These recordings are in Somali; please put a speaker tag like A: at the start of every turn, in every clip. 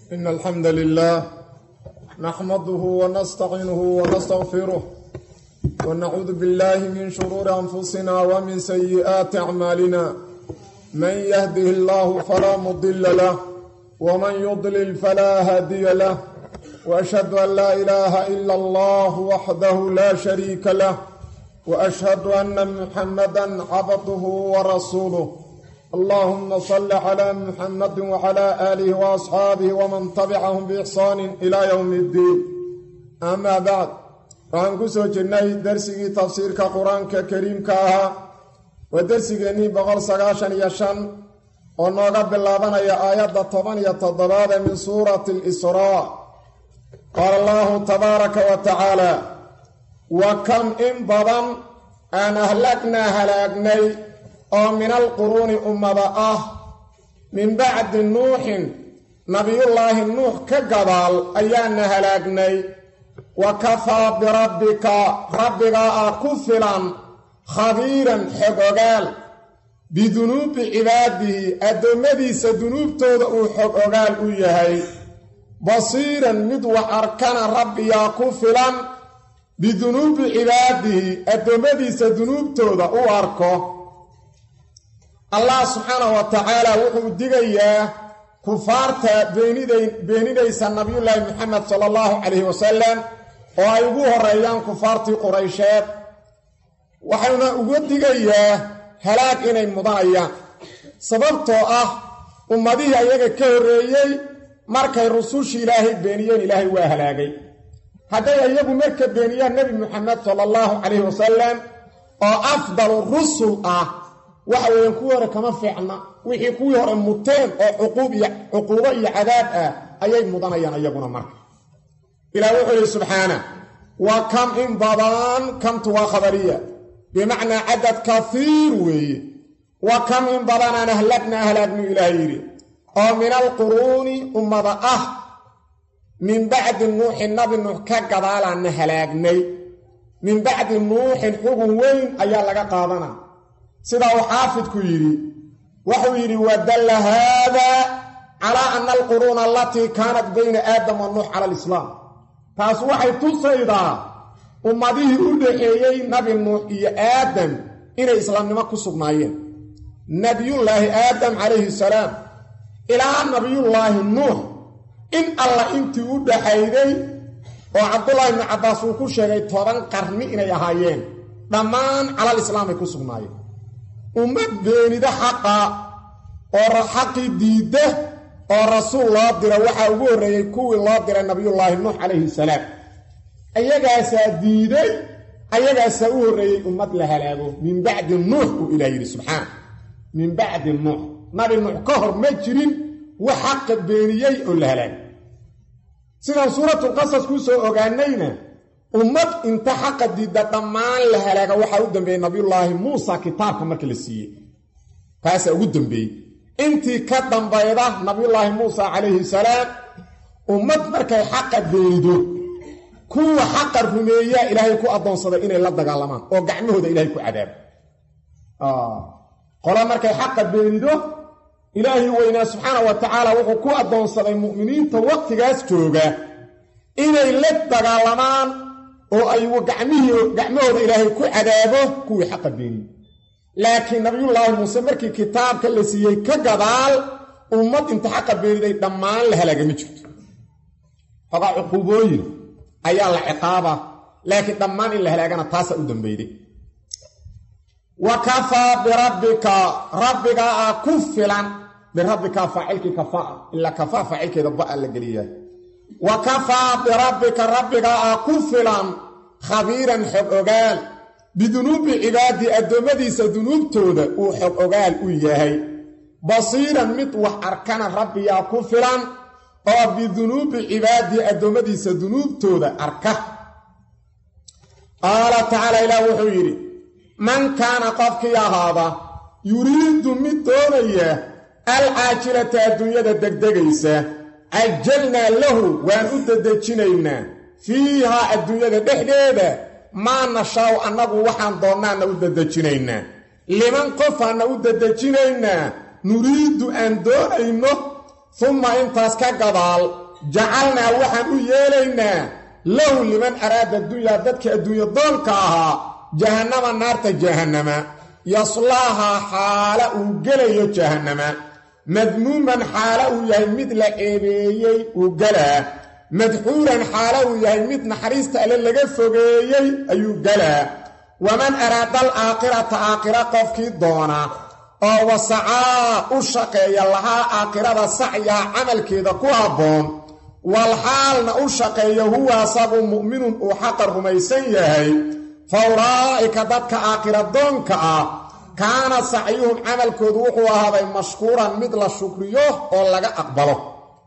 A: إن الحمد لله نحمده ونستعينه ونستغفره ونعوذ بالله من شرور أنفسنا ومن سيئات أعمالنا من يهده الله فلا مضل له ومن يضلل فلا هادي له وأشهد أن لا إله إلا الله وحده لا شريك له وأشهد أن محمدا عبده ورسوله اللهم صل على محمد وعلى آله وأصحابه ومن تبعهم بإحسان إلى يوم الدين أما بعد فأنكسو جناي درسي تفسير كقرآن كريم كاها ودرسي أني بغل سقاشا يشان ونوغب اللابنا يا آيات الطبانية الضباب من سورة الإسراء قال الله تبارك وتعالى وكم إن ضبا أن أهلكنا هلاكني أو من القرون أمضاء من بعد نوح نبي الله نوح كقبال أيان هلاكني وكفى بربك كفلا خبيرا حقوقال بذنوب عباده أدمديس ذنوب تودعوا حقوقال أيهي بصيرا مدوى أركان ربي كفلا بذنوب عباده أدمديس ذنوب تودعوا أركو الله سبحانه وتعالى وحو دغيا كفارتا بينيديس النبي الله محمد صلى الله عليه وسلم oo ay ugu horeeyaan kufaartii Quraysheed waxayna ugu digayaa halaag inay mudanayaan sababtoo ah ummadii ayaga ka horeeyay markay rusushii Ilaahay beeniyeen Ilaahay waa halaagay haday ayagu marka beeniyaan Nabi Muhammad sallallahu alayhi wasallam oo afdalu rusul ah waxaan ku hore kama fiicna wixii ku hore muteen oo cuquubo iyo cadaab ah ayay mudanayaan ayaguna marka إلى وحده سبحانه وكم إن ضبان كم توا خبرية بمعنى عدد كثير وكم إن ضبان أهلكنا إلهيري أو من القرون أمضاء من بعد النوح النبي النوح كقبال عن هلاكني من بعد النوح حقوين أيها لك قادنا سيدا وحافظ كيري وحويري ودل هذا على أن القرون التي كانت بين آدم والنوح على الإسلام taas waxay tusaydaa ummadihii u dhaxeeyay nabi nuux iyo aadam inay islaamnimo ku sugnaayeen nabiyullaahi aadam calayhi salaam ilaa nabiyullaahi nuux in alla intii u dhaxayday oo cabdullaahi ibn cabbaas uu ku sheegay 10 qarni inay ahaayeen dhammaan calal islaamay ku sugnaayeen ummad beenida xaqa oo xaqii diida oo rasuul loo diray waxa ugu horeeyay kuwii loo diray nabiyullaahi nuux calayhi salaam ayagaasa diiday ayagaasa u horeeyay ummad la halaago min bacdi nuux ilaahi subhanahu min bacdi nuux nabi nuux ka hor ma jirin wax xaq beeniyay oo la halaag sida suuratul qasas ku soo ogaanayna ummad inta xaq diida dhammaan la halaaga waxa u dambeeyay nabiyullaahi muusa kitaabka markii la siiyay kaasa ugu dambeeyay intii ka dambayda nabiyullaahi muusa calayhi salaam ummad markay xaqa beenido kuwa xaqa rumeeya ilaahay ku adoonsaday inay la dagaalamaan oo gacmahooda ilaahay ku cadaab qola markay xaqa beenido ilaahay weyna subhanahu wa ta'ala wuxuu ku adoonsaday mu'miniinta waqtigaas jooga inay la dagaalamaan oo ay gacmahooda ilaahay ku cadaabo kuwa xaqa beenido laakiin nabiyullaahi muuse markii kitaabka la siiyay ka gadaal ummad inta xaq beeriday dhammaan la halaagay jirto faqa uqubooyin ayaa la ciqaaba laakiin dhammaan in la halaagana taas u dambeeyay wa kafa bi rabbika kufilan bi rabbika fa'ilki kafa illa kafa fa'ilkeeda ba la galiya wa kafa bi rabbika kufilan khabiran hubogal بذنوب عبادي أدومديس ذنوب تودا وحق أغال وياهي بصيرا متوح أركان ربي يا كفرا أو بذنوب عبادي أدومديس ذنوب تودا أركه قال تعالى إلى وحيري من كان قفك يا هذا يريد متونية العاجلة الدنيا دقدقيسة عجلنا له وأن أتدجنينا فيها الدنيا دقدقيسة ما نشاء أنه وحن دوننا نوددجنينا لمن قفنا نوددجنينا نريد أن دونينا ثم انتاس كقضال جعلنا وحن يلينا لو لمن أراد الدنيا ذاتك الدنيا ضنكها جهنم النار جهنم يصلاها حالة وقلي جهنم مذموما حالة يهي مثل إيبيي وقلا مدحورا حالة يهي مثل حريست ألي لغفقيي أيو قلا ومن أراد الآخرة آخرة قفكي دونا أو وسعى أشقي لها آخرة سعيا عمل كذا كوابون والحال أشقي هو صاب مؤمن وحقر ميسيه فورائك ذاتك آخرة دونك كان سعيهم عمل كذوح وهذا مشكورا مثل الشكريه ولغا أقبله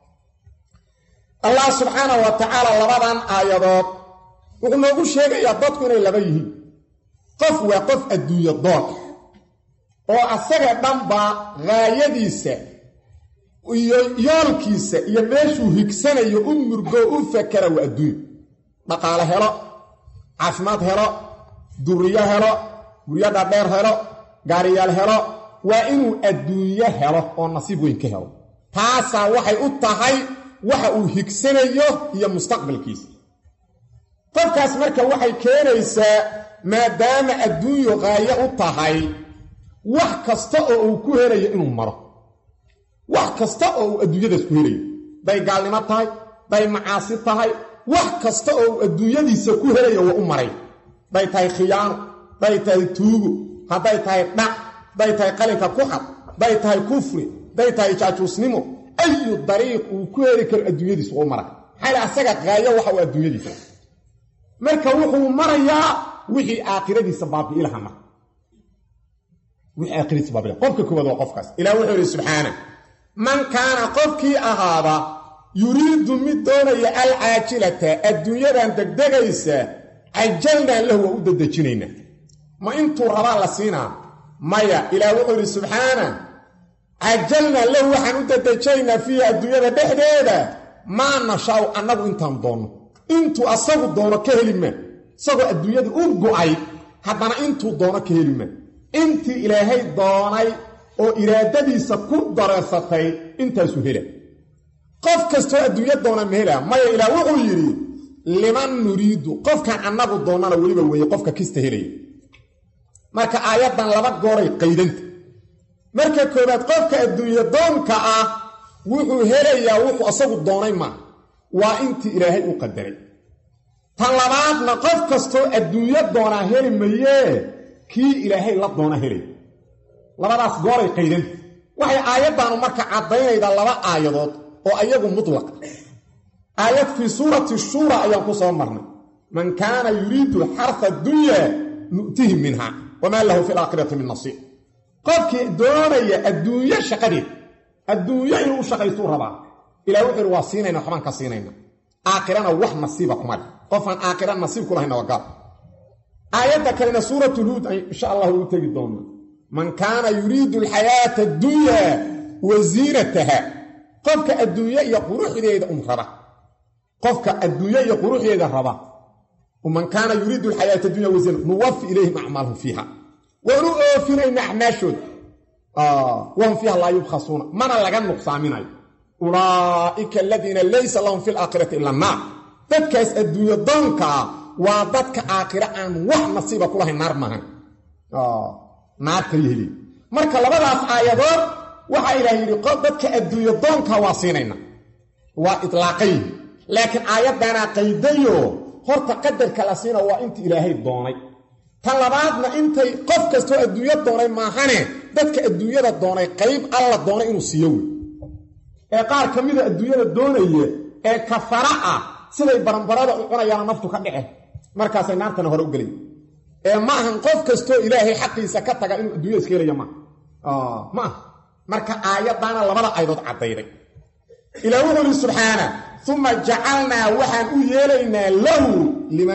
A: الله سبحانه وتعالى لبضان آيادات وقلنا نقول شيء يضطكنا لبيه قف وقف الدنيا الضوء وأساق دنبا غايديسة ويالكيسة يماشو هكسانة يأمر قوء فكرة وأدوية بقالة هلا عفمات هلا دورية هلا وريا دابير هلا غاريال هلا وإنو أدوية هلا ونصيب وينك هلا تاسا وحي أطاهي وحي هكسانة يا مستقبل كيس قفكاس مركا وحي كينيسة ما دام الدنيا غاية أطاهي wax kasta oo uu ku helayo inuu maro wax kasta oo adduunyadaas ku helayo bay gaalnimo tahay bay macaasi tahay wax kasta oo adduunyadiisa ku helayo waa u maray bay tahay khiyaano bay tahay tuugo haday tahay dhac bay tahay qalinka ku xad bay tahay kufri bay tahay jaajuusnimo ayu dariiq uu ku heli karo adduunyadiisa waa u maray xal asaga qaayo waxa uu adduunyadiisa marka wuxuu marayaa wixii aakhiradiisa baabi'i lahaa وآخر سبب قفك كوبا وقفكاس إلى وحده سبحانه من كان قفك أهذا يريد مدون العاجلة الدنيا أن تدقيسا عجلنا له وددجنينا ما انتو ربا لسينا مايا إلى وحده سبحانه عجلنا له وحن وددجينا فيها الدنيا بحديدة ما نشاو أنه انتم دون انتو أصابوا دون كهلمة صابوا الدنيا دي أبقعي حتى انتو دون كهلمة انت إلهي دوني او إرادتيسا كو درستay inta suhila qof kasto adduunyada doona meela ma ila wuxuu yiri liman nuriidu qofka anagu doonana waliba way qofka kista helay marka aayadan laba gooray qaydanta marka koobaad qofka adduunyada doonka ah wuxuu helayaa wuxuu asagu doonay ma waa inta Ilaahay u qadaray tan labaadna qof kasto adduunyada doona helmayee kii Ilaahay la doona helay labadaas gooray qaydan waxay aayadan marka cadaynayda laba aayadood oo ayagu mutlaq aayad fi suurati shura ayaan ku soo marnay man kaana yuriidu harfa dunya nu'tihi minha wama lahu fil aakhirati min nasiib qofkii doonaya adduunya shaqadeed adduunya inuu shaqaysto rabaa ilaa wuxuu waasiinayna waxban ka siinayna aakhirana wax nasiiba kuma qofan aakhirana nasiib ku lahayna wagaa آيات كلنا سورة الهود إن شاء الله وتجدون من كان يريد الحياة الدنيا وزينتها قفك الدنيا يقروح إليه أمخرة قفك الدنيا يقروح إليه الربا ومن كان يريد الحياة الدنيا وزينتها نوفي إليهم أعمالهم فيها ونؤفر نعماشد وهم فيها لا يبخصون من لغن نقصامين أولئك الذين ليس لهم في الآخرة إلا النار تدكس الدنيا ضنكا وضدك آخرة عن وح نصيبة كلها النار مهن نار كريهلي مركا لبداس آيادور وحا إلهي رقاب ضدك الدنيا ضنك واصينينا وإطلاقيه لكن آيات دانا قيديو هورتا قدر كالاسينا وانت إلهي الدوني طلباتنا انت قف كستو الدنيا الدوني ماهاني ضدك الدنيا الدوني قيب الله الدوني إنو سيوي قار كميدة الدنيا الدوني كفراء سيدي برنبرادة وقنا نفتو كدعه markaasay naartana hore u galay ma ahan qof kasto ilaahay xaqiisa ka taga inuu adduunyo iskeenayo ma marka aayadana labada aayadood cadayday ilaahu subhanahu thumma ja'alna wahan u yeelayna lahu liman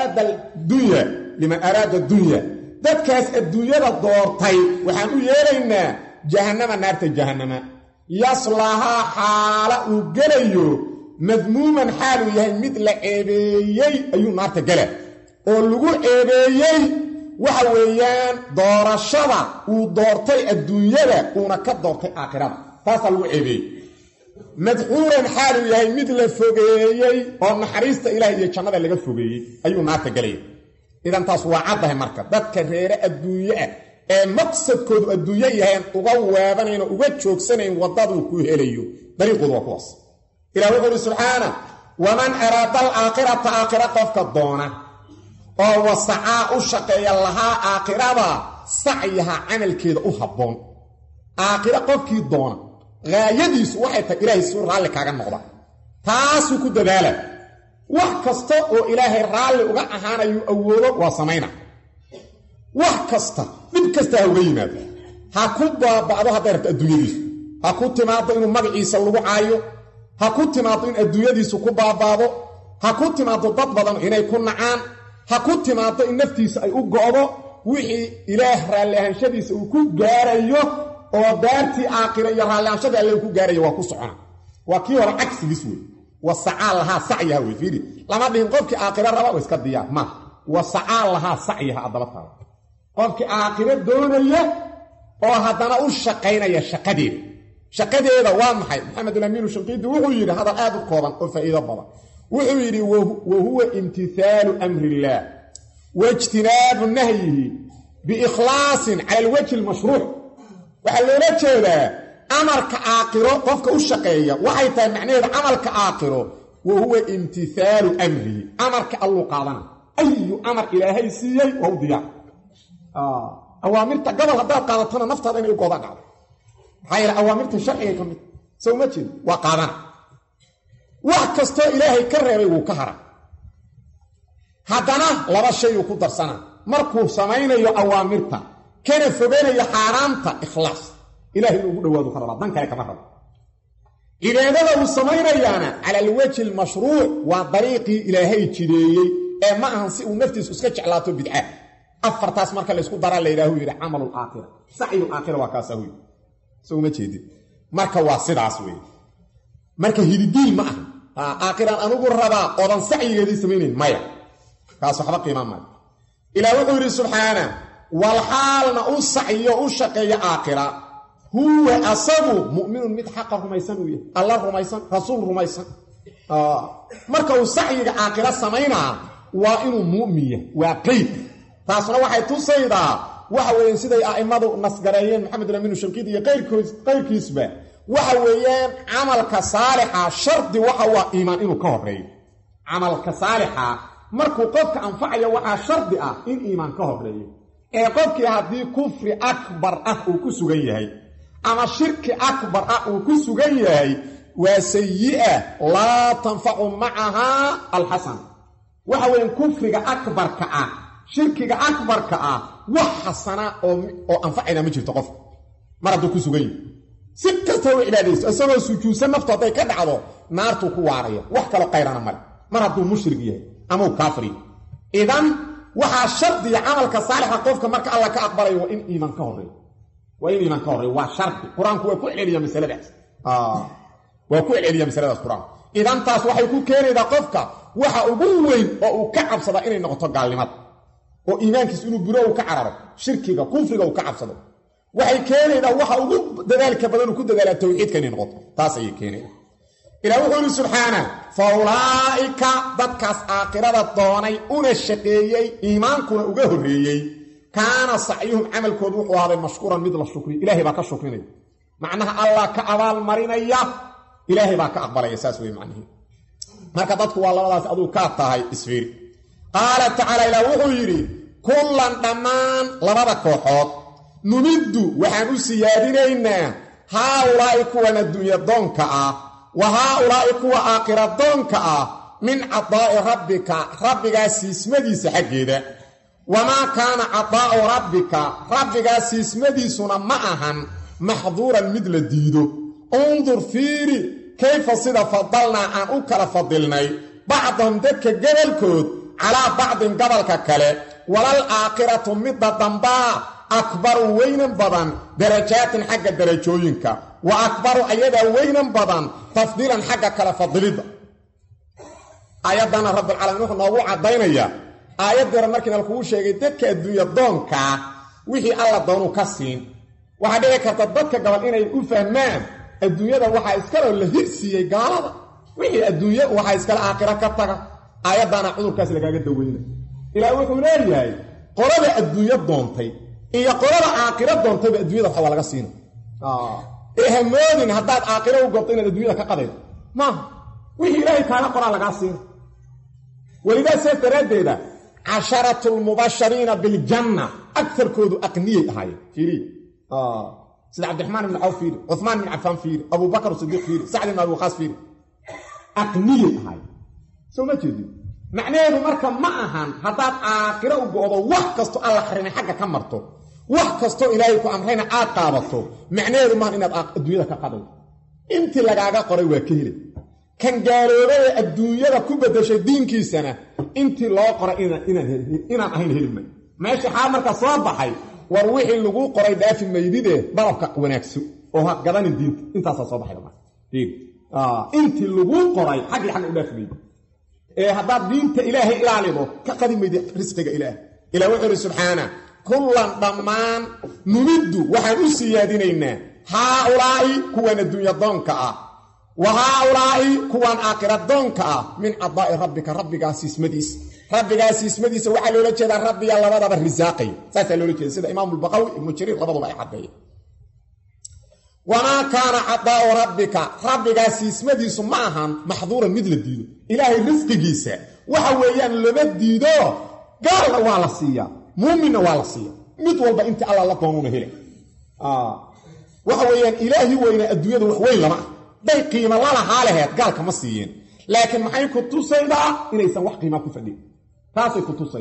A: arada dunya dadkaas adduunyada doortay waxaan u yeelaynaa jahannama naarta jahannama yaslaha hala u galayo مذموما حاله يهي مثل عيبيي أيو نارت قلع ولغو عيبيي وحويان دور الشبع ودورتي الدنيا ونكد دورتي آخرات تاسا لغو عيبيي madxuuran xaalu yahay mid la fogeeyey oo naxariista ilaahay iyo jannada laga fogeeyey ayuu naarta galaya idan taas waa caddahay marka dadka reere adduunye ah ee maqsadkoodu adduunye yahayn uga weebanayn oo uga joogsanayn waddaduu ku helayo dariiqoodu waa kuwaas ilaah wuxuu uhi subxaana waman araada alaakhirata aakhira qofka doona oo wasacaa u shaqeeya lahaa aakhirada sacyaha camalkeeda u habboon aakhira qofkii doona gaayadiisu waxay tahay ilaahay suu raalli kaaga noqda taasuu ku dadaala wax kasta oo ilaahay raalli uga ahaanayuu awoodo waa samayna wax kasta dhib kasta ha uga yimaado ha ku baaba'do hadday rabto adduunyadiisu ha ku timaado inuu magaciisa lagu caayo ha ku timaado in adduunyadiisu ku baabaado ha ku timaado dad badan inay ku nacaan ha ku timaado in naftiisa ay u go'do wixii ilaah raalli ahaanshadiisa uu ku gaarayo oo daartii aakhira iyo raalli ahaanshada alle uu ku gaarayo waa ku socona waa kii hore cagsigiis wey wasacaa lahaa sacyaha wey fiiri lama dhihin qofkii aakhira raba oo iska diyaar ma wasacaa lahaa sacyaha addaba taala qofkii aakhira doonaya oo haddana u shaqaynaya shaqadeeda waa maxay maxamed alamiinu shinqiidi wuxuu yidhi hadal aad u kooban oo faa'iido badan wuxuu yidhi wa huwa imtithaalu amri illaah waijtinaabu nahyihi biikhlaasin cala alwajhi almashruuc waxaa loola jeedaa amarka aakhiro qofka u shaqeeya waxay tahay macnaheeda camalka aakhiro wa huwa imtithaalu amrihi amarka alluu qaadana ayu amar ilaahay siiyey waa u diyaar awaamirta gobol haddaad qaadatona naftaada inay u gooda dhacdo maxaa yeele awaamirta sharciga ka mid sow ma jeed waa qaadana wax kastoo ilaahay ka reebay wuu ka hara haddana laba shay uu ku darsanaa markuu samaynayo awaamirta kana fogeynayo xaaraamta ikhlaas ilaahay inuu ugu dhowaadu ka rabaa dan kale kama rabo cibaadada uu samaynayaana cala alwajhi almashruuc waa dariiqii ilaahay jireeyey ee ma ahan si uu naftiisu iska jeclaato bidca afartaas marka laysku daraa la yidhaahu yidhi camalu aakhira sacyu aakhira waa kaasaa huy soo ma jeedin marka waa sidaas wey marka hididiil ma aha aakhiraan anugu rabaa oodan sacyigeedii samaynayn maya kaas waxba qiimaan maayo ilaah wuxuu yidhi subxaana walxaalna u sacyo u shaqeeya aakhira huwa asagu mu'minun mid xaqa rumaysan uu yahay alla rumaysan rasuul rumaysan marka uu sacyiga aakhira samaynaa waa inuu mu'min yahay waa qeyd taasna waxay tusaydaa waxa weeyaan siday a'immadu nasgareeyeen maxamed alamiinu shinqiidi iyo qayrkiisba waxa weeyaan camalka saalixa shardi waxa waa iimaan inuu ka horeeyo camalka saalixa markuu qofka anfacayo waxaa shardi ah in iimaan ka horeeyo ee qofkii haddii kufri akbar ah uu ku sugan yahay ama shirki akbar ah uu ku sugan yahay waa sayi'a laa tanfacu macahaa alxasan waxa weeyaan kufriga akbarka ah shirkiga akbarka ah wax xasana oo anfacayna ma jirto qofka mar hadduu ku sugan yahay si kasta u cibaadaysto isagoo sujuudsan naftu hadday ka dhacdo naartuu ku waaraya wax kaloo qayrana male mar hadduu mushrig yahay ama uu kaafir yahay idan waxaa shardiya camalka saalixa qofka marka alla ka aqbalayo waa in iimaan ka horeeyo waa shardi qur-aanku waa ku celceliya masaladaas qur-aanku idan taas waxay ku keenaydaa qofka waxa ugu weyn oo uu ka cabsadaa inay noqoto gaalnimada oo iimaankiisu inuu buro uu ka cararo shirkiga kufriga uu ka cabsado waxay keenaydaa waxa ugu dadaalka badan uu ku dadaalaa tawxiidka inay noqoto taas ayay keenaydaa ilaah wuxuu yidhi subxaana fa ulaa'ika dadkaas aakhirada doonay una shaqeeyey iimaankuna uga horreeyey kaana sacyuhum camalkoodu wuxuu ahaaday mashkuuran mid la shukriyo ilaahay baa ka shukrinaya macnaha allah ka abaalmarinaya ilaahay baa ka aqbalaya saas wey macnihii marka dadku waa labadaas aduu kaa tahay isfiiri qaala tacaala ilaah wuxuu yidhi kullan dhammaan labada kooxood numiddu waxaan u siyaadinaynaa haaulaa'i kuwan adduunya doonka ah wa haaulaa'i kuwa aakhira doonka ah min cadaa'i rabbika rabbigaa siismadiisa xaggeeda wamaa kaana cadaa'u rabbika rabbigaa siismadiisuna ma ahan maxduuran mid la diido undur fiiri kayfa sida fadalnaa aan u kala fadilnay bacdahum dadka gobolkood calaa bacdin gobolka kale walal aakhiratu midda dambaa akbaru weynan badan darajaatin xagga darajooyinka wa akbaru ayadaa weynan badan tafdiilan xagga kala fadilidda aayaddana rabbilcaalamiin wuxuu noogu caddaynayaa aayaddiira markiina lakugu sheegay dadka adduunya doonkaa wixii alla doonuu ka siin waxaa dhici karta dadka gabal inay u fahmaan adduunyada waxaa iskale la hirsiiyey gaalada wixii adduunyo waxaa iskale aakhira ka taga aayaddaana cudurkaas lagaaga daweyna ilaah wuxuu leeyahay qolada adduunyo doontay iyo qolada aakhira doontayba adduunyada waxa waa laga siina hamoodin haddaad aakhira u goobto inaad adduunyada ka qadaydo maaha wixii ilaahay kaaga qoraa lagaa siina welidaa saas daraaddeeda 10 المبشرين بالجنة أكثر كودو أقنية هاي فيري سيد عبد الرحمن بن عوف فيري عثمان بن عفان فيري أبو بكر الصديق فيري سعد بن أبي وقاص فيري أقنية هاي سو ما تجي معناه مركب معهن هذا آخره وجوده وحكستو الله خرينا حاجة كمرته وحكستو إلهيكو أمرين عقابته معناه ما إن الدنيا كقدر أنت لقاعد قري وكيل كان جارورة الدنيا كوبدش الدين كيسنا أنت لا قرأ إن أهين هلمة ماشي حامر كصباحي وروح اللجوء قرأ دافع الميدة بركة ونكسو وها قدان الدين أنت صباحي لما أنت اللجوء قرأ حاجة دافع الميدة هذا دين إلهي إلى عليه كقديم ميدة رزقك إلى وحر سبحانه كل ضمان نمد وحنوسي يا ديننا هؤلاء كون الدنيا ضنك وهؤلاء كوان آخرة دونك من أضاء ربك أسيس مديس وحلو لجد ربي الله رضا بالرزاقي سأسألوا لجد سيدة إمام البقوي المجرير رضا الله يحدي وما كان أضاء ربك أسيس مديس معهم محظورا مثل الدين إلهي الرزق جيسا وحويان لبديدو قال والسيا مؤمن والسيا متول بأنت على الله طونون هلي وحويان إلهي وين الدنيا وحوين لما day qiimo la lahaaleed gaalka ma siiyeen laakiin maxay ku tusaydaa inaysan wax qiimo ku fadhin taasay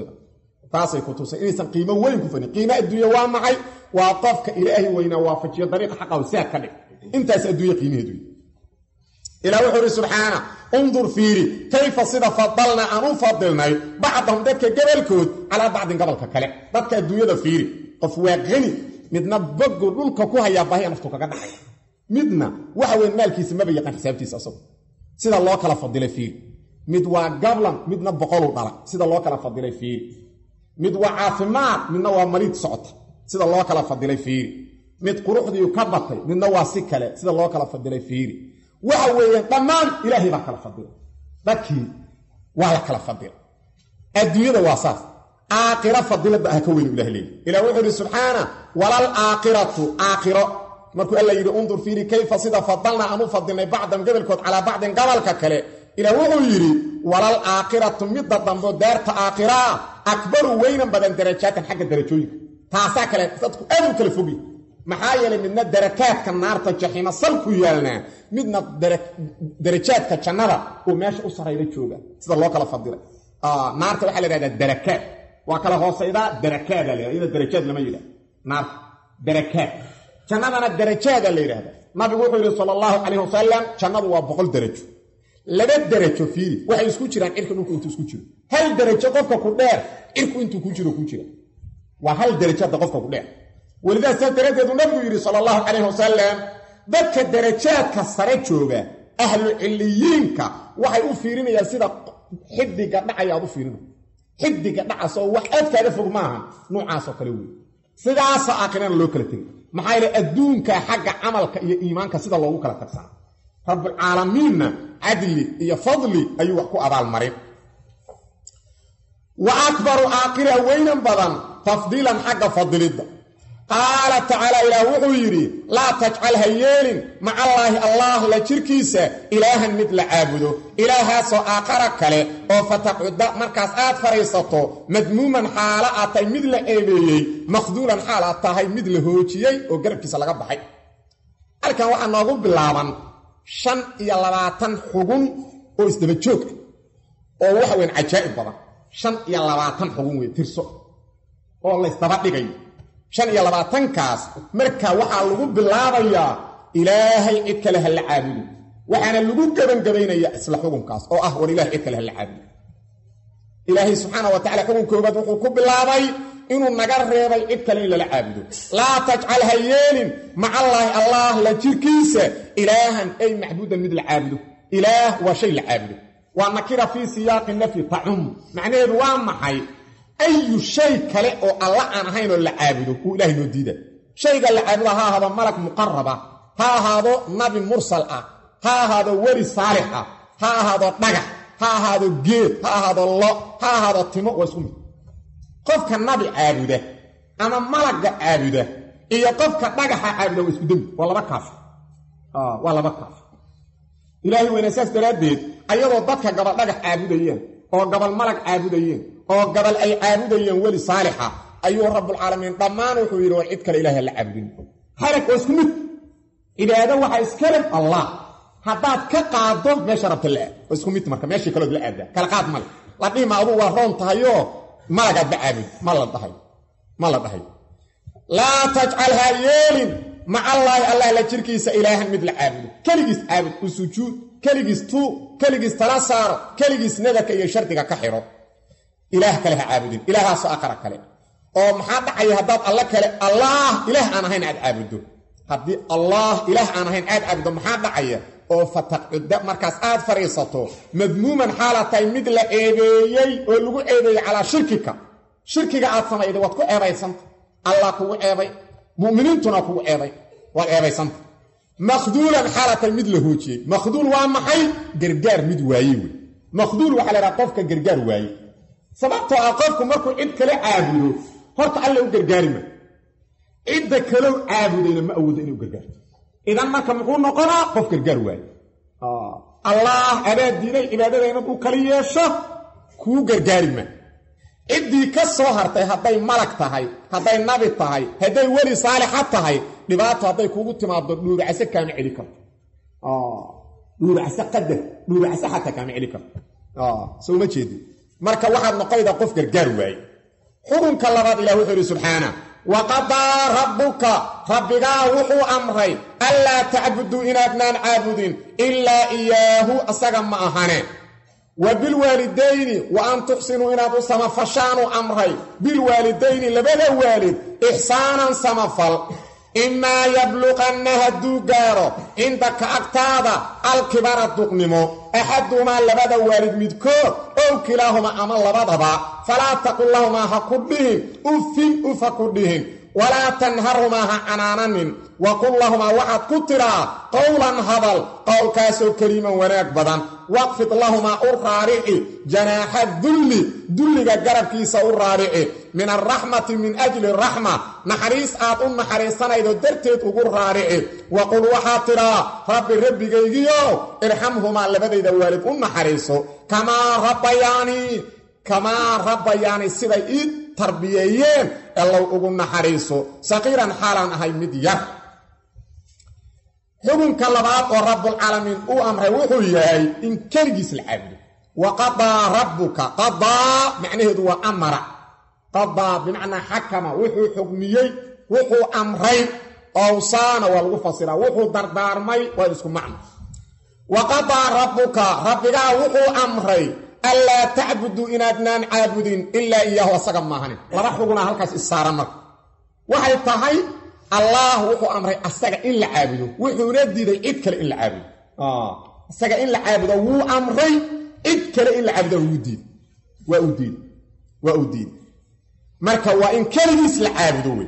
A: ku tusay inaysan qiimo weyn ku fadhin qiimo adduunyo waa maxay waa qofka ilaahi weyna waafajiyo dariiqa xaq oo saad ka dhig intaas adduunyo qiimaheedu ilaahi wuxuu subhanahu انظر فيري كيف صدا فضلنا أن نفضلنا بعضهم ذلك قبلكود على بعض قبلك كلا ذلك الدنيا فيري قفوا غني midna bogo dhulka ku haya baahi naftu kaga dhacay midna waxa weyn maalkiisa ma bayaqaan xisaabtiisa asoo sida loo kala fadilay fiir mid waa gablan midna boqol u dhala sida loo kala fadilay fiir mid waa caafimaad midna waa marid socota sida loo kala fadilay fiir mid quruxdii ka batay midna waa si kale sida loo kala fadilay fiir waxa weeyaan dhamaan ilaahay baa kala fadilay dadkii waa la kala fadilay adduunyada waa saas آخرة فضيلة بها كوين الله لي إلى وحده سبحانه ولا الآخرة آخرة مركو الله يري انظر فيري كيف صدا فضلنا أن نفضلنا بعضا قبل كود على بعض قبل ككله إلى وحده يري ولا الآخرة مدة ضمبو دارت آخرة أكبر وين بدن درجات حق الدرجوي تاسا كله صدق أدو كالفوقي محايل من الدركات كالنار تجحيم الصلق يالنا مدنا درجات كالشنرة وماش أسرى إلى جوغا صدا الله كلا فضيلة نار تبحل هذا الدركات وكلا هوسيدا دركات اللي إذا دركات لما يلا نار دركات جنبنا الدركات اللي هذا ما بيقول صلى الله عليه وسلم جنب وبقول درج لبد درج فيه وحي يسكوتشران إركو نكو أنتو سكوتشر هل درجة قفك كدير إركو أنتو كوتشر وهل درجة قفك كدير ولذا سيدرجة النبي صلى الله عليه وسلم ذاك الدرجات كسرت شوغا أهل العليين وحي أفيرين يا سيدة حدي قد نعي أفيرين حدك دعسو waxaad kala fog maaha noocaas oo kale weey sidaas aakhirana loo kala tagay maxay la adduunka xagga amalka iyo iimaanka sida loogu kala tagsan rabbul alamin adli iyo fadli ayu wax ku abaal marin wa akbaru aakhira waynan badan tafdilan xagga fadlida قال تعالى إلى وحيري لا تجعل هيال مع الله لا شركيسة إلها مثل عابده إلها سو آخرك له وفتقعد مركز آت فريسته مدموما حالا آتي مثل إيبيي مخذولا حالا آتي مثل هوتيي وقرب كيسا لغب بحي ألكا وأن نقول باللابان شن يلواتن حقون وإستبتشوك ووحوين عجائب بضا شن يلواتن حقون ويترسو والله استبت لغي شن يلباتن كاس مركا waxaa lagu bilaabaya ilaahay ikala hal caabud waxana lagu gabangabeynaya isla xukunkaas oo ah war ilaahay ikala hal caabud ilaahay subhanahu wa ta'ala xukunkoobad wuxuu ku bilaabay inuu naga reebay ikala in la caabudo la taj'al hayyin ma'a allah la jirkiisa ilaahan ay mahbudan mid la caabudo ilaah wa shay la caabudo wa nakira fi siyaq nafi ta'um macnaheedu waa maxay أي شيء كله أو الله أنا هينو اللي عابده هو إلهي نديده شيء قال اللي عابده هذا ملك مقربة ha ahaado nabi mursal ah ha ahaado weli saalix ah ha ahaado dhagax ha ahaado geed ha ahaado lo ha ahaado timo waa isku mid qofka nabi caabuda ama malagga caabuda iyo qofka dhagaxa caabuda waa isku dambi waa laba kaaf ilaahay weynasaas daraadeed ayadoo dadka gabal dhagax caabudayeen oo gabal malag caabudayeen oo gabal ay caabudayeen weli saalixa ayuu rabbul caalamiin dhammaan wuxuu yidhi war cid kale ilaahay la caabudin halag waa isku mid cibaado waxaa iska leh allah haddaad ka qaado meesha rabta la aad waa isku mid marka meeshii kalood la aadaa kala qaad male la dhihima aduu waa roon tahayoo malagaad ba caabud ma la dhahay laa tajcalhaa yeelin maca allaahi allah la jirkiisa ilaahan mid la caabudo keligiis caabud u sujuud keligiis tuu keligiis tala saaro keligiis nadarka iyo shardiga ka xidho ilaah kale ha caabudin ilaahaasoo aqara kale oo maxaa dhacaya haddaad alla kale allaah ilaah aan ahayn aad caabuddo haddii allaah ilaah aan ahayn aad caabuddo maxaa dhacaya oo fataqcudda markaas aad fadhiisato madmuuman xaala tahay mid la ceebeeyey oo lagu ceebeeyey calaa shirkiga aad samayday waad ku ceebaysanta allah kugu ceebay mu'miniintuna kugu ceebay waad ceebaysanta makhduulan xaala tahay mid la hoojiyey makhduul waa maxay gargaar mid waaye wey makhduul waxaa la yidhaha qofka gargaar waaye sababtoo ah qofku markuu cid kale caabudo horta alla u gargaari ma cidda kalow caabudayna ma awoodo inay u gargaarto idan marka muxuu noqonaa qof gargaar waaye allaah abaad diiday cibaadada inaad u kala yeesho kuu gargaari ma ciddii ka soo hartay hadday malag tahay hadday nabi tahay hadday weli saalixa tahay dhibaato hadday kugu timaado dhuuracase kaama celi karto dhuuracase qadar dhuuracase xataa kaama celi karto soo ma jeedin marka waxaad noqonaydaa qof gargaar waaye xukunka labaad ilah wuxuu yidhi subxaana waqadaa rabbuka rabbigaa wuxuu amray anlaa tacbuduu inaadnaan caabudin ilaa iyaahu asaga ma ahane wa bilwaalidayni wa an tuxsinuu inaad u samafashaanu amray bilwaalidayni labada waalid ixsaanan samafal imaa yabluqanna hadduu gaaro cindaka agtaada alkibara duqnimo axaduhumaa labada waalid midkood ow kilaahuma ama labadaba falaa taqul lahumaa ha ku dhihin uffin uf ha ku dhihin walaa tanharhumaa ha canaananin wa qul lahumaa waxaad ku tidhaa qowlan hadal qowlkaasoo keliiman wanaag badan waqfid lahumaa u raarici janaaxa dulliga garabkiisa u raarici min alraxmati min ajli raxma naxariis aad u naxariisanaydo darteed ugu raarici wa qul waxaad tidhaa rabbi rabbigaygiyo irxamhumaa labadayda waalid u naxariiso kamaa rabbayaani siday ii tarbiyeeyeen allow ugu naxariiso saqiiran xaalaan ahay mid yar xukunka labaad oo rabbulcaalamiin uu amray wuxuu yahay in keligiis la caabudo wa qadaa rabbuka qadaa macnaheedu waa amara qadaa bimacnaa xakama wuxuu xugmiyey wuxuu amray owsaana waa lagu fasiraa wuxuu dardaarmay waa isku macno wa qadaa rabbuka rabbigaa wuxuu amray allaa tacbuduu inaadnaan caabudin ilaa iyaahu asaga maahanin laba xugunaa halkaas issaaran marka waxay tahay allaah wuxuu amray asaga in la caabudo wuxuuna diiday cid kale in la caabudo asaga in la caabudo wuu amray cid kale in la caabudo waa u diiday marka waa in keligiis la caabudo wey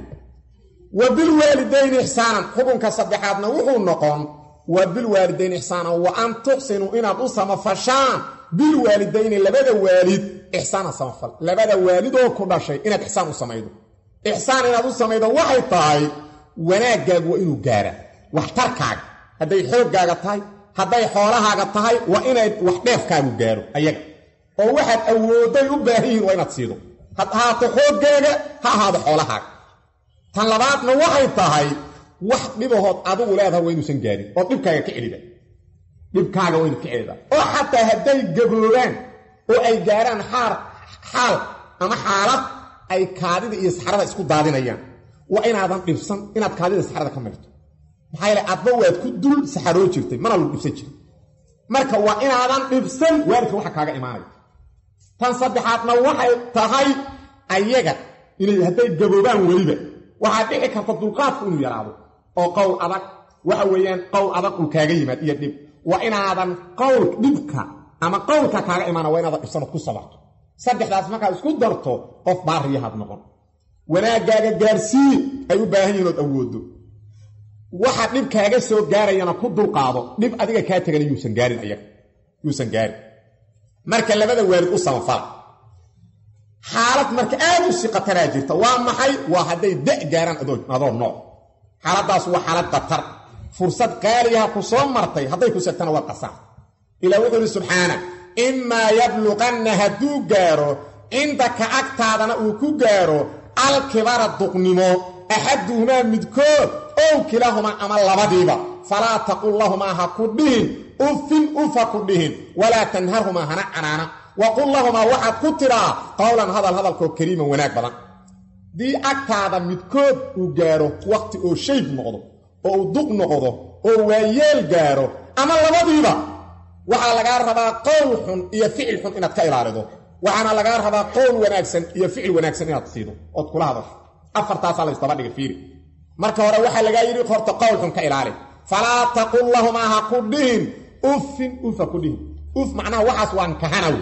A: wa bilwaalidayni ixsaanan xukunka saddexaadna wuxuu noqon wa bilwaalidayni ixsaanan wa an tuxsinuu inaad u samafashaan bilwaalidayni labada waalid ixsaana samafal labada waalidoo ku dhashay inaad ixsaan u samaydo ixsaan inaad u samaydo waxay tahay wanaaggaagu waa inuu gaara waxtarkaaga hadday xooggaaga tahay hadday xoolahaaga tahay waa inayd wax dheefkaagu gaaro ayaga oo waxaad awoodday u baahan yihiin waa inaad siido ha ahaato xooggaaga ha ahaado xoolahaaga tan labaadna waxay tahay wax dhibahood adigu leedahay waa inuusan gaarin oo dhibkaaga ka celida dhibkaaga waa inu ka celida oo xataa hadday gaboobaan oo ay gaaraan xaal ama xaalad ay kaadida iyo saxrada isku daadinayaan waa inaadan dhibsan inaad kaadida saxrada ka mayrto maxaa yeele adba waad ku dul saxaroo jirtay mana lagu dhibsan jirin marka waa inaadan dhibsan waalidka waxa kaaga imaanaya tan saddexaadna waxay tahay ayaga inay hadday gaboobaan weliba waxaa dhici karta dulqaadku inuu yaraado oo qowl adag waxa weeyaan qowl adag uu kaaga yimaad iyo dhib waa inaadan qowl dhibka ama qowlka kaaga imaana waa inaadan dhibsanood ku sabarto saddexdaas markaad isku darto qof baariyahaad noqon wanaaggaaga gaarsii ay u baahan yihiin ood awoodo waxa dhib kaaga soo gaarayana ku dulqaado dhib adiga ka tagana yuusan gaarin ayaga yuusan gaarin marka labada waalid u samafal xaalad marka aad u si qatara jirta waa maxay waa haday gaaraan adoo nooc xaaladaas waa xaalad qatar fursad qaaliyaha ku soo martay haday ku sagtana waa qasaar ila wuxuu subhana imma yablughanna hadu gaaro indaka agtaadana uu ku gaaro al-kibara duqnimo ahaduhuma midkood oo kilahuma ama labadiiba fala taqul lahumā hakudihin ufakudihin wala tanharhuma hana anana wa qul lahumā wahad kutira qawlan hadalko kariima wanaag badan di agtaada midkood uu gaaro waqti oo shay noqdo oo duq noqdo oo waayeel gaaro ama labadiiba waxa laga rabaa qowl xun iyo ficil xun inaad ka ilaalido waxana laga rabaa qowl wanaagsan iyo ficil wanaagsan inaad siido oo kula hadasho afartaas la istaba dhiga fiiri marka hore waxa laga yiri qorto qowl xun ka ilaali fala taqul lahumā hakudihin ufakudihin macnaha waxaas waan kahanaw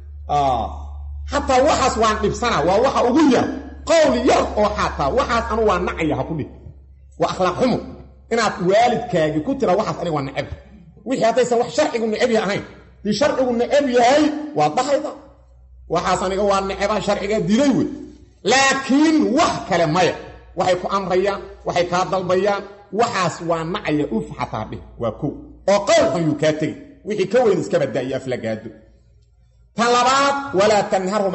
A: hatta waxaas waan dhibsana waa waxa ugu yar qowl yar oo hatta waxaas anu waan nacaya hakudih wa akhlaaq xumo inaad waalidkaaga ku tira waxaas aniga waan nacab wixii hadaysan wax sharcigu nacab yahay di sharcigu nacab yahay waa dhahayda waxaas aniga waan nacaba sharciga dilay wey laakiin wax kale maya waxay ku amrayaan waxay ka dalbayaan waxaas waa nacaya hataa dhih waa ku oo qowl xun yu ka tagay wixii ka weyn iska badaayo aflagaado talabaad wala tanharhuma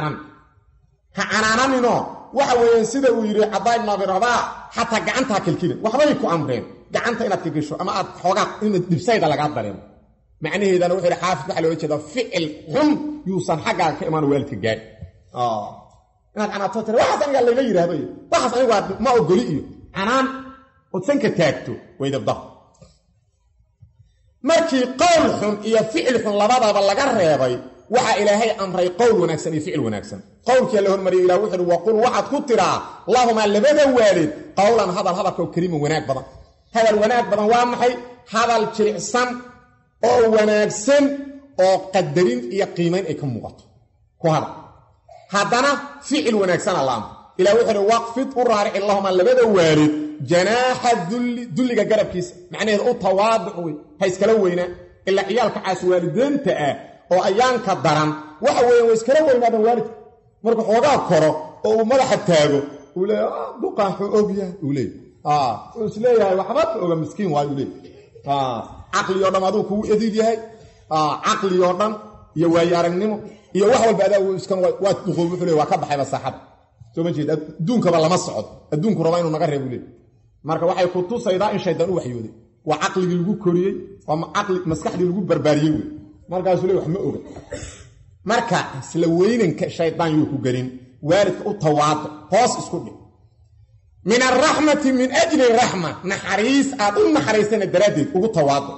A: ha'ananino waxa weeyaan sida uu yiri Abay ibn Abi Rabah hatta gacanta kilkilin waxbay ku amreen gacanta inaad ka gasho ama aad xogaa in dibsayda laga dareemo macnaheedana wuxuu xaafid waxa loo jeedaa ficil xun yuusan xagaa ka imaan waalidka gaar inaad anato tira waxa aniga la yiraahdo waxa aniga ma ogoli iyo anaan oo sanka taagto way dabda markii qowl xun iyo ficil xun labadaba laga reebay waxa ilaahay amray qowl wanaagsan iyo ficil wanaagsan qowlkii la hormariyay ilaa wuxuu waqul waxad ku tira lahumā labada waalid qawlan hadalko kariim wanaag badan hadal wanaag badan waa maxay hadal jilicsan oo wanaagsan oo qadarin iyo qiimeyn ay ka muuqato ku hadana ficil wanaagsan Allah ilaa wuxuu waqfid uraari lahumā labada waalid janaaha dulliga garabkiisa macnaheedu u tawaadu hay iskala weyna ila ciyaalka caas waalideenta oo ayaanka daran waxa weeyaan way iskala weynaadaan waalid marka xoogaa koro oo uu madaxa taago uu leeyahay duqaaxu ogya uu leeyahay uu isleeyahay waxba oga miskiin waa uu leeyahay aqli oo dhan aduu ku edid yahay aqli oo dhan iyo waay aragnimo iyo wax walba adaa uu iskan waa duqow wuxuu leeyahay waa ka baxay saaxab soo ma jeed adduunkaba lama socod adduunku raba inuu naga reebo leeyahay marka waxay ku tusaydaa in shaydaan u waxyooday waa aqligi lagu koriyay waa aqli maskaxdi lagu barbaariyay markaas uu leeyahay wax ma oga marka isla weynanka shaydaan uu ku galin waalidka u tawaado hoos isku dhig min arrahmati min ajli rahma naxariis aad u naxariisana daraadeed ugu tawaado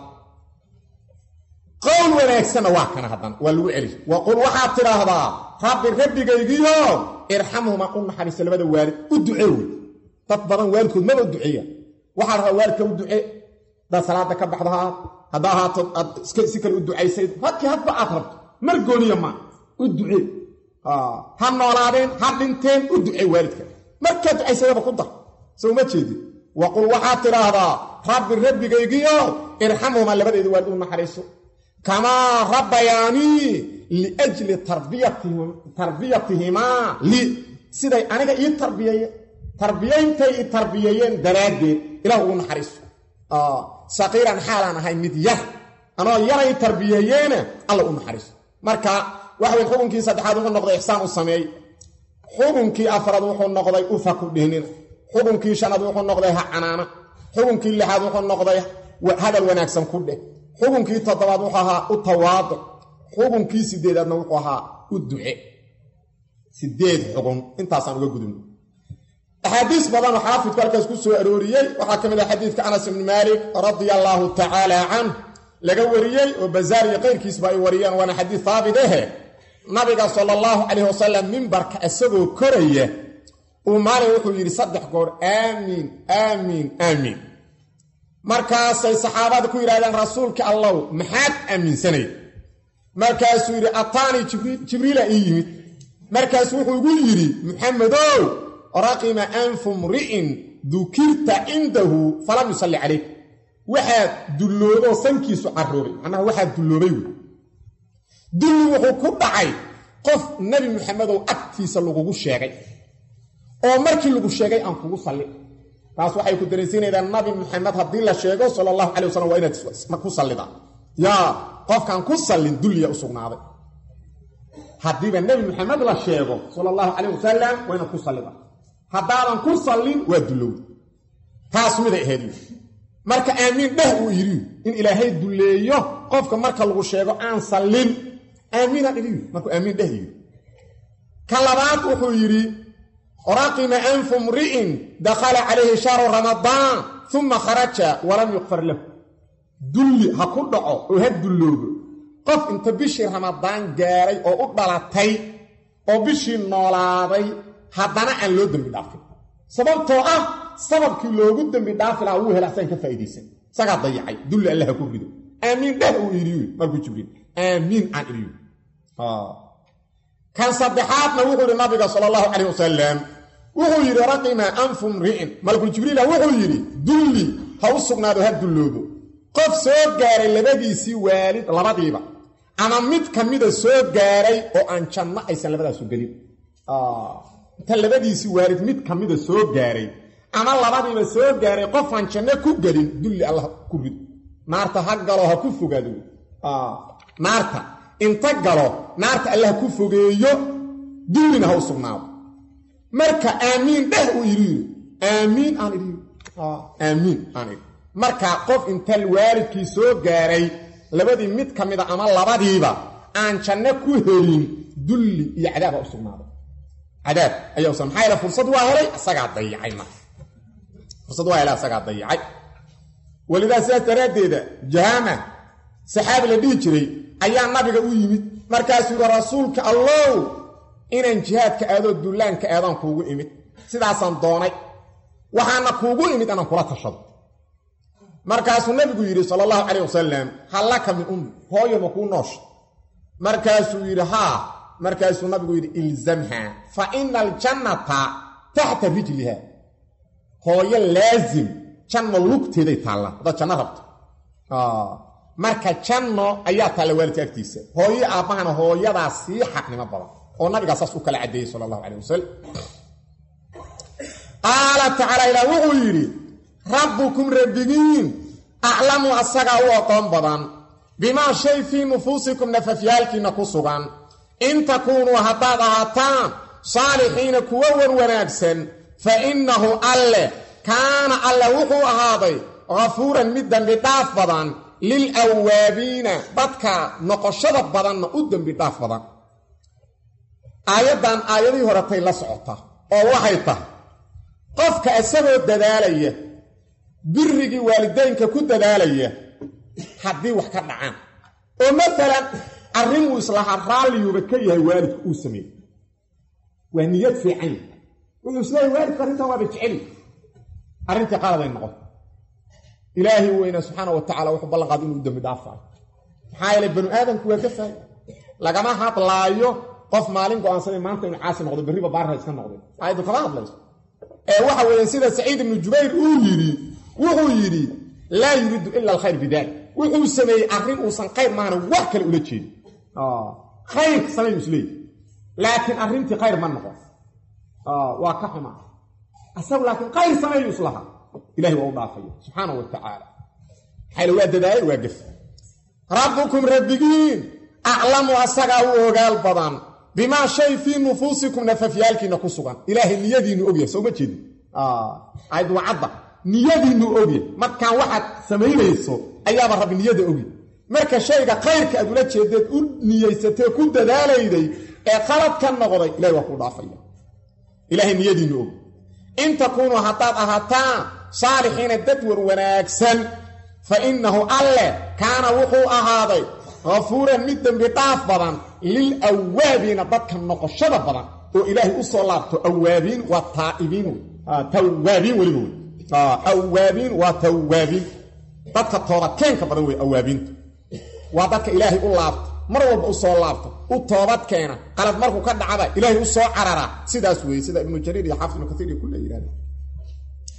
A: qowl wanaagsan waa kana hadan waa lagu celi wa qul waxa tiraahdaa rabbigaygiyo irhamhuma un naxariis labada waalid u duceeyo dad badan waalidkood ma duceeya waxa rabaa waalidka u ducee da salaada ka baxdaha hadaa haato si kale u duceysay hadkii hadba aad rabto mar gooniya ma u ducee ha noolaadeen ha dhinteen u ducee waalidka marka duceysayba ku dar soo ma jeedi wa qul waxa tiraahdaa rabbigaygiyo irhamhuma labadeedu waalid u naxariiso kama rabbayani li ajli tarbiyatihima li siday aniga ii tarbiyayeen daraadeed ilaa uu naxariiso saqiran xaalan ahay mid yar anoo yaray tarbiyeeyeen alla u naxariiso marka waxa uu xukunkii saddexaad uu noqday ihsaan u sameey xukunkii afraad uu noqday ufaku dhihnin xukunkii shanaad uu noqday ha canaana xukunkii lixaad uu noqday hadal wanaagsan ku dheh xukunkii toddobaad wuxuu ahaa u tawaadu xukunkii sideedaadna wuxuu ahaa u duce sideed xukun intaasaan uga gudubno axaadiis badan xaafidku halkaas ku soo arooriyey waxaa ka mid ah xadiidka Anas ibn Malik radiyallahu ta'ala an laga wariyey oo Bazaar iyo qeyrkiisba ay wariyaan waana xadiis thaabit ah nabiga sallallahu alayhi wasallam minbarka asagoo koraya uu maalin wuxuu yiri saddex goor aamin aamin aamin markaasay saxaabada ku yiraahdeen rasuulka Allah maxaad aaminsanay markaasuu yiri ataani jibriil ay yimid markaasuu wuxuu ugu yiri muxammadow raqima anfu mri'in ذكرت عنده فلم يصلي عليك waxaad dulloodo sankiisu caroobay macnaha waxaad dulloobay dulli wuxuu ku dhacay qof nabi maxamed oo agtiisa lagu sheegay oo markii lagu sheegay aan kugu salli taas waxay ku dareensiinaydaa nabi maxamed hadii la sheego sallallahu alayhi wasallam waa inaad ku sallida yaa qofkan ku sallin dulliya u sugnaaday hadiiba nabi maxamed la sheego sallallahu alayhi wasallam waa inaad ku sallida hadaadan ku sallin waa dullow taas mid ay heeyo marka aamin dheh uu yiri in ilaahay duleeyo qofka marka lagu sheego aan sallin aamina dhigi marka aamin dheh yiri kalabaad wuxuu yiri raqima anfu mri'in dakhala alayhi shahr ramadan thumma kharaja wa lam yughfar lahu dulli ha ku dhaco oo had dulloobo qof inta bishii ramadaan gaaray oo u dhalatay oo bishii noolaaday haddana aan loo dambi dhaafin sababtoo ah sababkii loogu dambi dhaafi lahaa uu helaasan ka faa'iideysan saga dayacay dulli Allah ku rido aamin dheh uu yiri markuu jibriil aamin aan iriyo kan saddexaadna wuxuu yiri nabiga sallallahu alayhi wasallam wuxuu yiri raqima anfu mri'in malku jibriil wuxuu yiri dulli ha u sugnaado had dulloobo qof soo gaaray labadiisii waalid labadiiba ama mid kamida soo gaaray oo aan janno aysan labadaas u galin ta labadiisii waalid mid kamida soo gaaray ama labadiiba soo gaaray qof aan janno ku galin dulli Allah ku rid naarta ha galo ha ku fogaado naarta inta galo naarta Allah ku fogeeyo dullina ha u sugnaado marka aamin dheh uu yiri aamin aan iri aamin aan iri marka qof inta waalidkii soo gaaray labadii mid kamida ama labadiiba aan janno ku helin dulli iyo cadaab u sugnaado cadaab ayaa u samxayla fursad waa helay asaga dayacay ma fursad waa helay asaga dayacay walidaa saaradeeda jahama saxaabi la dhigi jiray ayaa nabiga u yimid markaasuu rasuulka Allah inaan jihaadka aado duulaanka aadan kuugu imid sidaasan doonay waxaana kuugu imid anaan kula tashado markaasuu nabigu yiri sallallahu alayhi wasallam halaka min hooyo ma ku noosh markaasuu yiri ha markaasuu nabigu yiri ilzamha fa innal jannata tahta rijliha hooyo laazim janno lugteeday taala wada janno rabto marka janno ayaa taala waalidka agtiisa hooyo aabahana hooyadaa sii xaqnimo badan oo nabiga saas u kala cadeeyay sallallahu alayhi wasallam qala ta'ala ila wuxuu yiri rabbukum rabbigiin a'lamu asaga wa aqoon badan bima shay fi nufusikum nafafiyalkina kusugan in takunu hadadaatan salihin kuwa wanaagsan fa innahu alla kana alla wuxuu ahaaday ghafuran mid dambi dhaaf badan lil awwabina dadka noqoshada badan u dambi dhaaf badan aayadan aayadii horatay la socota oo waxay tahay qofka asagoo dadaalaya birrigi waalideynka ku dadaalaya hadii wax ka dhacaan oo mesela arrin uu islaha raaliyuba ka yahay waalidku uu sameeyay waa niyad fiican wuxuu islahay waalidka arrinta waa jecel arrinta qaaladay noqon ilaahi weyna subhanahu wa ta'ala wuxuu ballan qaaday inuu dambi dhaafay maxaa yeelay banu aadamku waa ka faa'iido lagama hadlaayo qof maalin go'aansaday maanta inuu caasi noqdo bariba baarha iska noqdo ayadu kama hadlayso waxa weeyaan sida Saciid ibn Jubayr uu wuxuu yiri la yuridu illa alkhayr bidal wuxuu sameeyay arrin uu san khayr maana wax kale ula jeedo khayr sameeyay isleey laakiin arrintii khayr ma noqon waa ka xuma asaw laakiin khayr sameeyay islaha ilaahi waa u dhaafay subhanahu wa ta'ala xayla waa dadaay waa gaf rabbukum rabbigiin a'lamu asaga uu ogaal badan bima shay fi nufusikum nafafiyalkina kusugan ilaahi niyadiinu ogyahay soo ma jeedin aydu wacada niyadiinu ogyahay marka waxaad sameeynayso ayaaba rabbi niyada ogyahay marka shayga khayrka aad ula jeedeed u niyeysatay ku dadaalayday ee qalad ka noqday ilaahi waa ku dhaafaya ilaahi niyadiinu og in takunu hataad ahataan saalihiina dadwar wanaagsan fa innahu alla kaana wuxuu ahaaday غفورا مدن بطاف بدن للأوابين بدك النقشة بدن وإلهي أصلاته أوابين والتائبين توابين ولنون أوابين وتوابين بدك الطورة كينك بدن أوابين وبدك إلهي أصلاته مروا بأصلاته والطورات كينا قالت مركو كد عبا إلهي أصلاته عرارا سيدا سوي سيدا ابن جرير يحافظ ابن كثير كل إيراني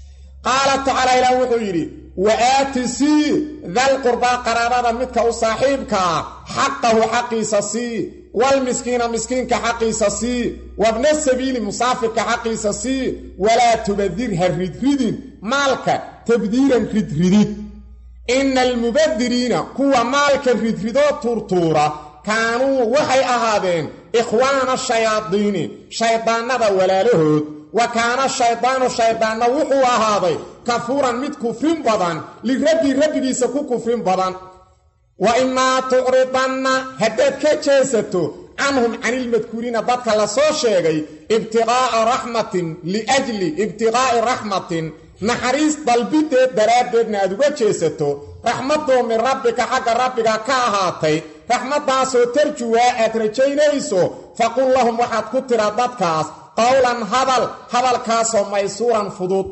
A: qaala tacaala ilaah wuxuu yidhi waaati sii dalqurbaa qaraabada midka u saaxiibkaa xaqahu xaqiisa sii walmiskiina miskiinka xaqiisa sii wabna sabiili musaafirka xaqiisa sii walaa tubadir ha ridridin maalka tabdiiran ridridid ina almubadiriina kuwa maalka ridridoo tuurtuura kaanuu waxay ahaadeen ikhwaana shayaadiini shaydaannada walaalahood wa kaana shaydaanu shaydaanna wuxuu ahaaday kafuuran mid kufrin badan lirabbii rabbigiisa ku kufrin badan wa imaa tucridanna haddaad ka jeesato canhum canilmadkuuriina dadka la soo sheegay ibtiqaa'a raxmatin liajli ibtiqaa'i raxmatin naxariis dalbideed daraaddeedna aad uga jeesato raxmadoo min rabbika xagga rabbiga ka ahaatay raxmaddaasoo tarjuwaa aad rajaynayso faqul lahum waxaad ku tira dadkaas qowlan hadalkaasoo maysuuran fudud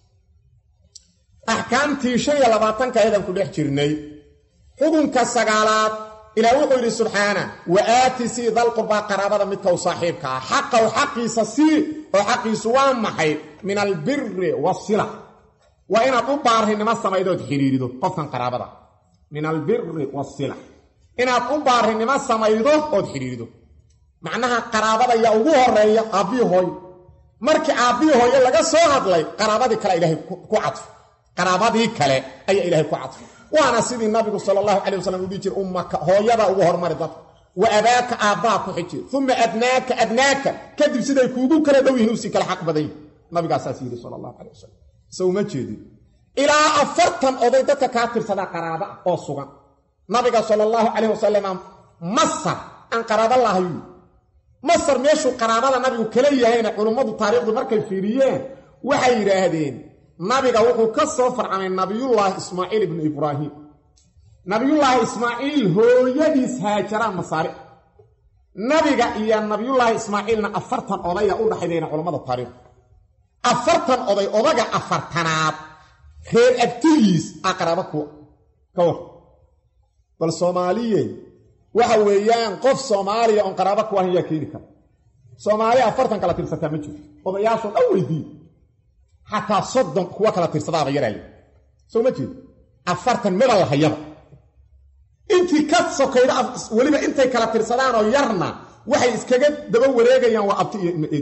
A: axkaamtii 25 ayadan ku dhex jirnay xukunka 9aad ilaah wuxuu yidhi subxaana waaati sii dalqurbaa qaraabada midka u saaxiibka ah xaqaw xaqiisa sii oo xaqiisu waa maxay min albiri wasila waa inaad u baarrinimo samaydood xidhiirido qofkan qaraabada min albiri wasila inaad u baarrinimo samaydo ood xidhiirido macnaha qaraabada yaa ugu horeeya aabbihi hooyo markii aabbihi hooyo laga soo hadlay qaraabadii kale ilaahay ku cadfo qaraabadii kale ayaa ilaahay ku cadfo waana sidii nabigu sallallahu alayhi wasallam uu dhijir ummaka hooyada ugu hormari dadka wa abaaka aabaa ku xiji thumma adnaaka kadib siday kuugu kala dhow yihiin si kala xaq badan nabiga saas yiri sallallahu alayhi wasallam soo ma jeedin ilaa 40 oday dadka ka tirsada qaraaba oo sugan nabiga sallallahu alayhi wasallam masar an qaraaba lahayu masar meeshu qaraabada nabigu kala yahayna culimadu taariikhdu markay fiiriyeen waxay yiraahdeen nabiga wuxuu ka soo farcamay nabiyullah ismaaciil ibn ibraahim nabiyullah ismaaciil hooyadiis haajara masaari nabiga iyo nabiyullah ismaaciilna 40 odaya u dhaxaydeen culimada taariikh 40 oday odaga 40aad reer abtigiis aqraba ku kawar bal Soomaaliye waxa weeyaan qof Soomaaliya oo qaraabo ku ah yaa keeni kara Soomaaliya 40 kala tirsata ma jiro odayaashu dhan weydii hatta soddon kuwa kala tirsadaaba yaray soo ma jeed 40 meel la hayaba intii ka sokayda waliba intay kala tirsadaan oo yarna waxay iskaga daba wareegayaan waa abti iyo eed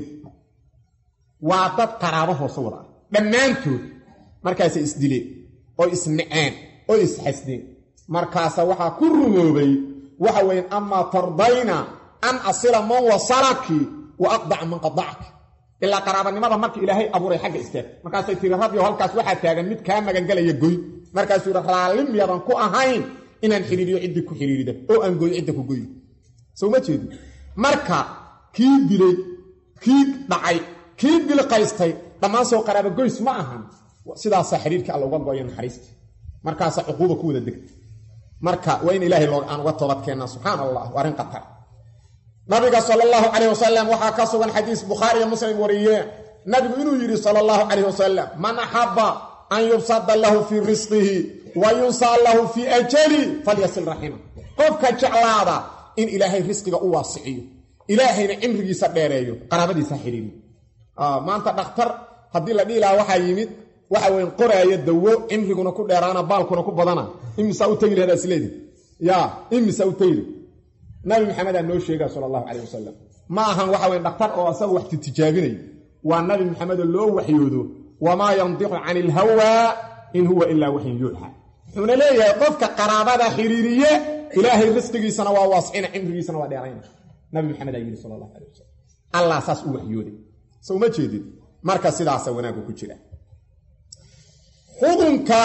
A: waa dad qaraabo hoos wada dhammaantood markaas isdileen oo isnaceen oo isxasdeen markaas waxa ku rumoobay waxa weyn amma tardayna an asila man wasalaki wa aqda' man qada'ak illa qaraabanimada markii ilaahay abuuray xagga istaag markaas ay tiri rabbi halkaas waxa taagan mid ka magan galaya goy markaas uu raalim yadan ku ahayn inaan xiriiriyo cid ku xiriirida oo aan goy cid ku goy soo ma jeedi marka kii dilay kii dhacay kii dil qaystay dhamaan soo qaraabo goys ma ahan sidaas xiriirka alla uga gooyay naxariista markaas xuquuqda ku wada degtay marka waa in ilaahay loo aan uga toobad keenaa subhanallah warin qatar nabiga sallallahu alayhi wasallam waxa ka sugan xadiis bukhari iyo muslim wariye nabigu inuu yiri sallallahu alayhi wasallam man ahabba an yubsadda lahu fi rizqihi wa yunsal lahu fi ajali falyasil rahima qofka jeclaada in ilaahay rizqiga u waasiyo ilaahayna cimrigiisa dheereeyo qaraabadiisa xiriiriyo maanta dhakhtar hadii la dhilaa waxa yimid waxa weyn qoraayo dawo cimriguna ku dheeraana baalkuna ku badana imisa u tagi leedahay isleedin ya imisa u tagi nabi maxamed noo sheegay sallallahu alayhi wasallam ma ahan waxa weyn dhakhtar oo asagu wax tijaabinay waa nabi maxamed loo waxyoodo wama yantiqu anil hawa in huwa illa wahyu yuha xuna leeyahay qofka qaraabada xiriiriye ilaahay rizqigiisana waa waasina cimrigiisana waa dheerayna nabi maxamed ayuu sallallahu alayhi wasallam allah saas u waxyooday soo ma jeedin marka sidaas wanaagu ku jira xukunka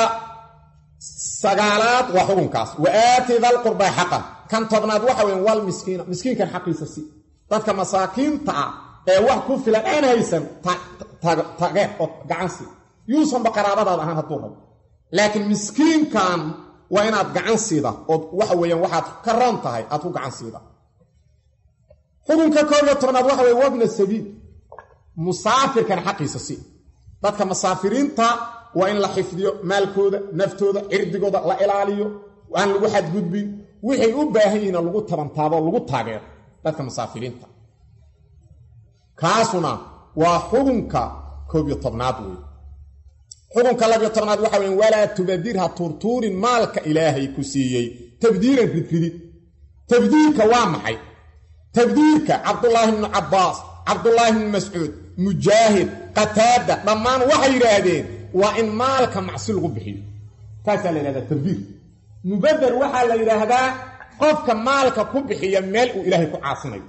A: 9aad waa xukunkaas waaati dal qurba xaqan kan tobnaad waxa weyn wal miskiinka xaqiisa si dadka masaakiinta ee wax ku filan aan haysan taage oo gacansi yuusan baqaraabadaada ahaan haduu rabo laakiin miskiinkan waa inaad gacan siida oo waxa weeyaan waxaad ka roon tahay aad ku gacan siida xukunka tobnaad waxa weyn wabna sabiil musaafirkan xaqiisa si dadka musaafiriinta waa in la xifdiyo maalkooda naftooda cirdigooda la ilaaliyo waan lagu xadgudbin wixii u baahan yihiin lagu tabantaabo lagu taageero dadka musaafiriinta kaasuna waa xukunka 11aad weey xukunka 12aad waxa weyn wala tubadirha turturin maalka ilaahay ku siiyay tabdiiran ridrid tabdiirka waa maxay tabdiirka Abdullah ibn Abbas Abdullah ibn Mas'ud Mujahid Qatada dhamaan waxay yiraahdeen waa in maalka macsul ugu bixiyo taas la yiraahdaa tabdiir mubadar waxa la yiraahdaa qofka maalka ku bixiya meel uu ilaahay ku caasinayo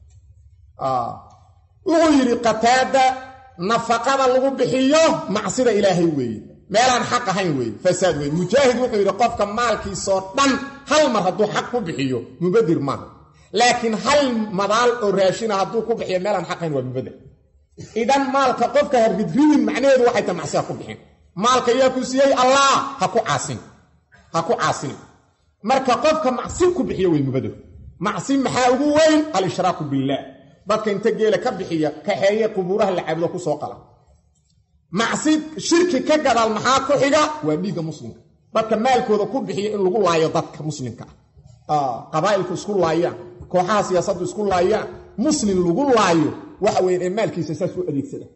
A: uu yiri Qatada nafaqada lagu bixiyo macsida ilaahay weey meelaan xaq ahayn weey fasaad weey Mujahid wuxuu yiri qofka maalkiisa dhan hal mar haduu xaq ku bixiyo mubadir ma laakiin hal madaal oo raashin haduu ku bixiyo meelaan xaq ahayn waa mubadir idan maalka qofka harbidrin macnaheedu waxay tahay macsiya ku bixin maalka yaa ku siiyay Allah ha ku caasin marka qofka macsi ku bixiyo way mubadir macsi maxaa ugu weyn al-ishraaku billah dadka inta geela ka bixiya ka xeeyay qubuuraha la caabudo ku soo qala macsi shirki ka gadaal maxaa ku xiga waa dhiiga muslimka dadka maalkooda ku bixiya in lagu laayo dadka muslimka qabaa'ilku isku laayaan kooxaha siyaasaddu isku laayaan muslim lagu laayo waxa weyn ee maalkiisa saas u adeegsada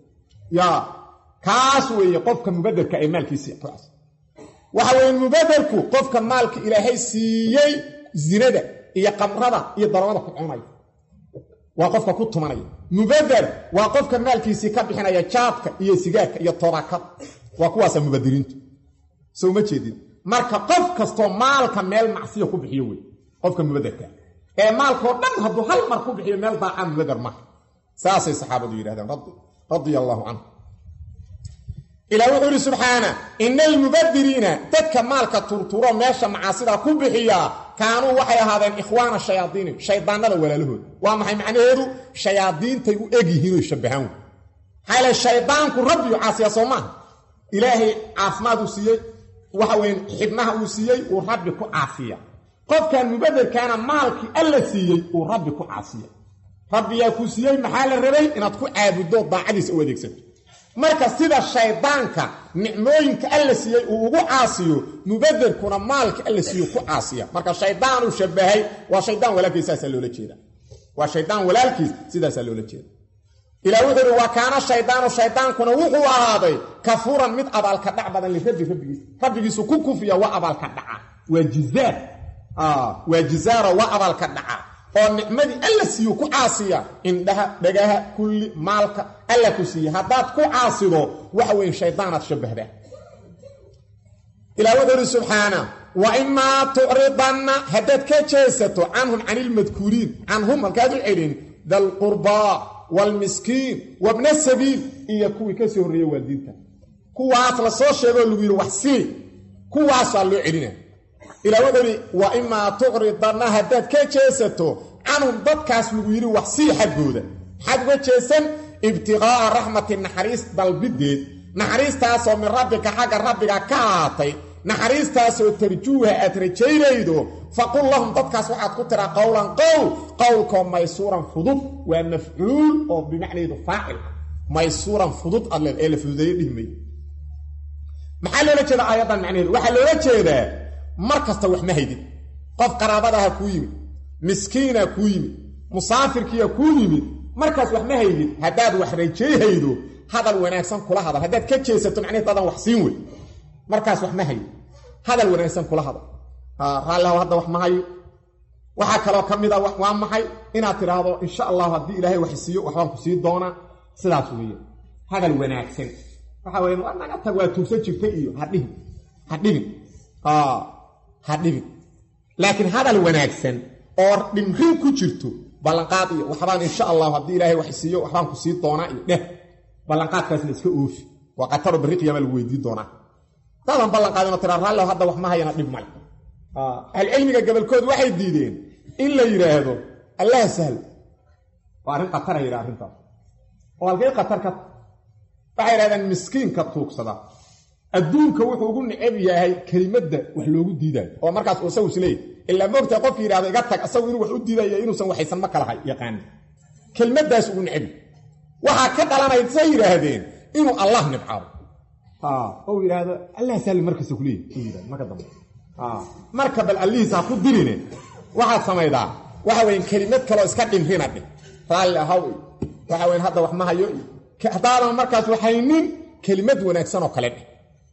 A: kaas weeye qofka mubadarka ee maalkiisa raas waxa weyn mubadarku qofka maalka ilaahay siiyay zinada iyo qamrada iyo darwada ku cunay waa qofka ku tumanaya mubadar waa qofka maalkiisa ka bixinaya jaadka iyo sigaarka iyo tobaakad waa kuwaas mubadiriintu soo ma jeedin marka qof kasto maalka meel macsiyo ku bixiyo way qofka mubadarka ee maalko dhan haduu hal mar ku bixiyo meel baaca mubadar ma saasay saxaabadu yiraahdaan radiyallahu anhu ilaahu wuxuu subhana innal mubaddirina dadka maalka turturo meesha macaasida ku bixiya kaanu waxay ahaadeen ikhwaana shayaadiin shaydaanada walaalahood waa maxay macnaheedu shayaadiintay u egyihiin oo shabahan hayla shaydaanku rabbi caasiya sooma ilaahi caafimaad u siiyay waxa weyn xibnaha uu siiyay uu rabbi ku caafiya qofkan mubaddirkaana maalki alla siiyay uu rabbi ku caafiya rabbi yaa ku siiyay maxaa la rabay inaad ku caabudo daacadiisa u adeegsato marka sida shaydaanka nicmooyinka alla siiyay uu ugu caasiyo mubaddirkuna maalka alla siiyo ku caasiya marka shaydaanu shabahay waa shaydaan walaalkiisa loola jeeda waa shaydaan walaalkiis sidaas loola jeeda ilaa wuxuu waa kaana shaydaankuna wuxuu ahaaday kafuran mid abaalka dhac badan li rabbigiisu ku kufiya waa abaalka dhaca waa jizaara waa abaalka dhaca oo nicmadii alla siiyo ku caasiya indhaha dhagaha kulli maalka alla ku siiyo hadaad ku caasido waxa weyn shaydaanad shabahda ilaa wuxuu subhana wa imma tu'ridanna hadad ka jeesato anhum anil madkurin anhum halkaad u celin dal qurba wal miskiin wa ibn sabil iyo kuwii ka soo horeeyay waalidiinta kuwaas la soo sheego lagu yiri wax si kuwaas loo celina ilaa wuxuu wa imma tu'ridanna hadad ka jeesato anhum dadkaas lagu yiri wax si xagooda xagga jeesan ibtigaa rahmatin naxariis dalbideed naxariistaas oo min rabbika xagga rabbiga ka aatay naxariistaas oo tarjuuha aad rajaynaydo faqul lahum dadkaas waxaad ku tiraa qawlka maysuuran fudud waa mafcuul oo bimacneedu faa'il maysuuran fudud alle ee la fududeeyay dhimay maxaa loola jeedaa aayadan macnaheedu waxa loola jeedaa markasta wax ma haydin qof qaraabadaha ku yimid miskiina ku yimid musaafirkiya ku yimid markaas wax ma haydin hadaad wax rajeeyaydo hadal wanaagsan kula hadal hadaad ka jeesato macnaheedu adan wax siin way markaas wax ma haydin hadal wanaagsan kula hadal raallah hadda wax ma hayo waxa kale kamida wax waa maxay inaad tiraahdo insha Allah hadii ilaahay wax siiyo waxaan ku sii doona sidaas weeye hadal wanaagsan waxa weeye waa naga tag waa tuusan jirtay iyo hadhibin laakiin hadal wanaagsan oo dhimrin ku jirto ballanqaad iyo waxbaan insha Allah hadii ilaahay wax siiyo waxaan ku sii doona iyo dheh ballanqaadkaas la iska oofi waa qatar bari qiyaama lagu weydiin doona tadan ballanqaadina tira raallo hadda wax ma hayana dhib mal cilmiga gabalkood waxay diideen in la yiraahdo Allah sahal waarin qatar ay yiraahdaan oo halkay qatar ka waxay yiraahdaan miskiinka tuugsada adduunka wuxuu ugu neceb yahay kalimadda wax loogu diiday oo markaas uu saw isleey illa moogta qof yiraahdo iga tag asagu inuu wax u diiday inuu san waxaysan ma kala hay yaqaan kalimaddaas ugu neceb waxa ka dhalanaysa yiraahdeen inuu Allah nibcaado oo yiraahdo Allah sahal markaas ku leeyahay marka dambe marka bal alliisa ku dirine waxa sameeyda waxa weyn kalimad kale iska dhimrina dhig raali ahaw waxa weyn hadda wax ma hayo hadaan markaas waxaynin kalimad wanaagsan oo kale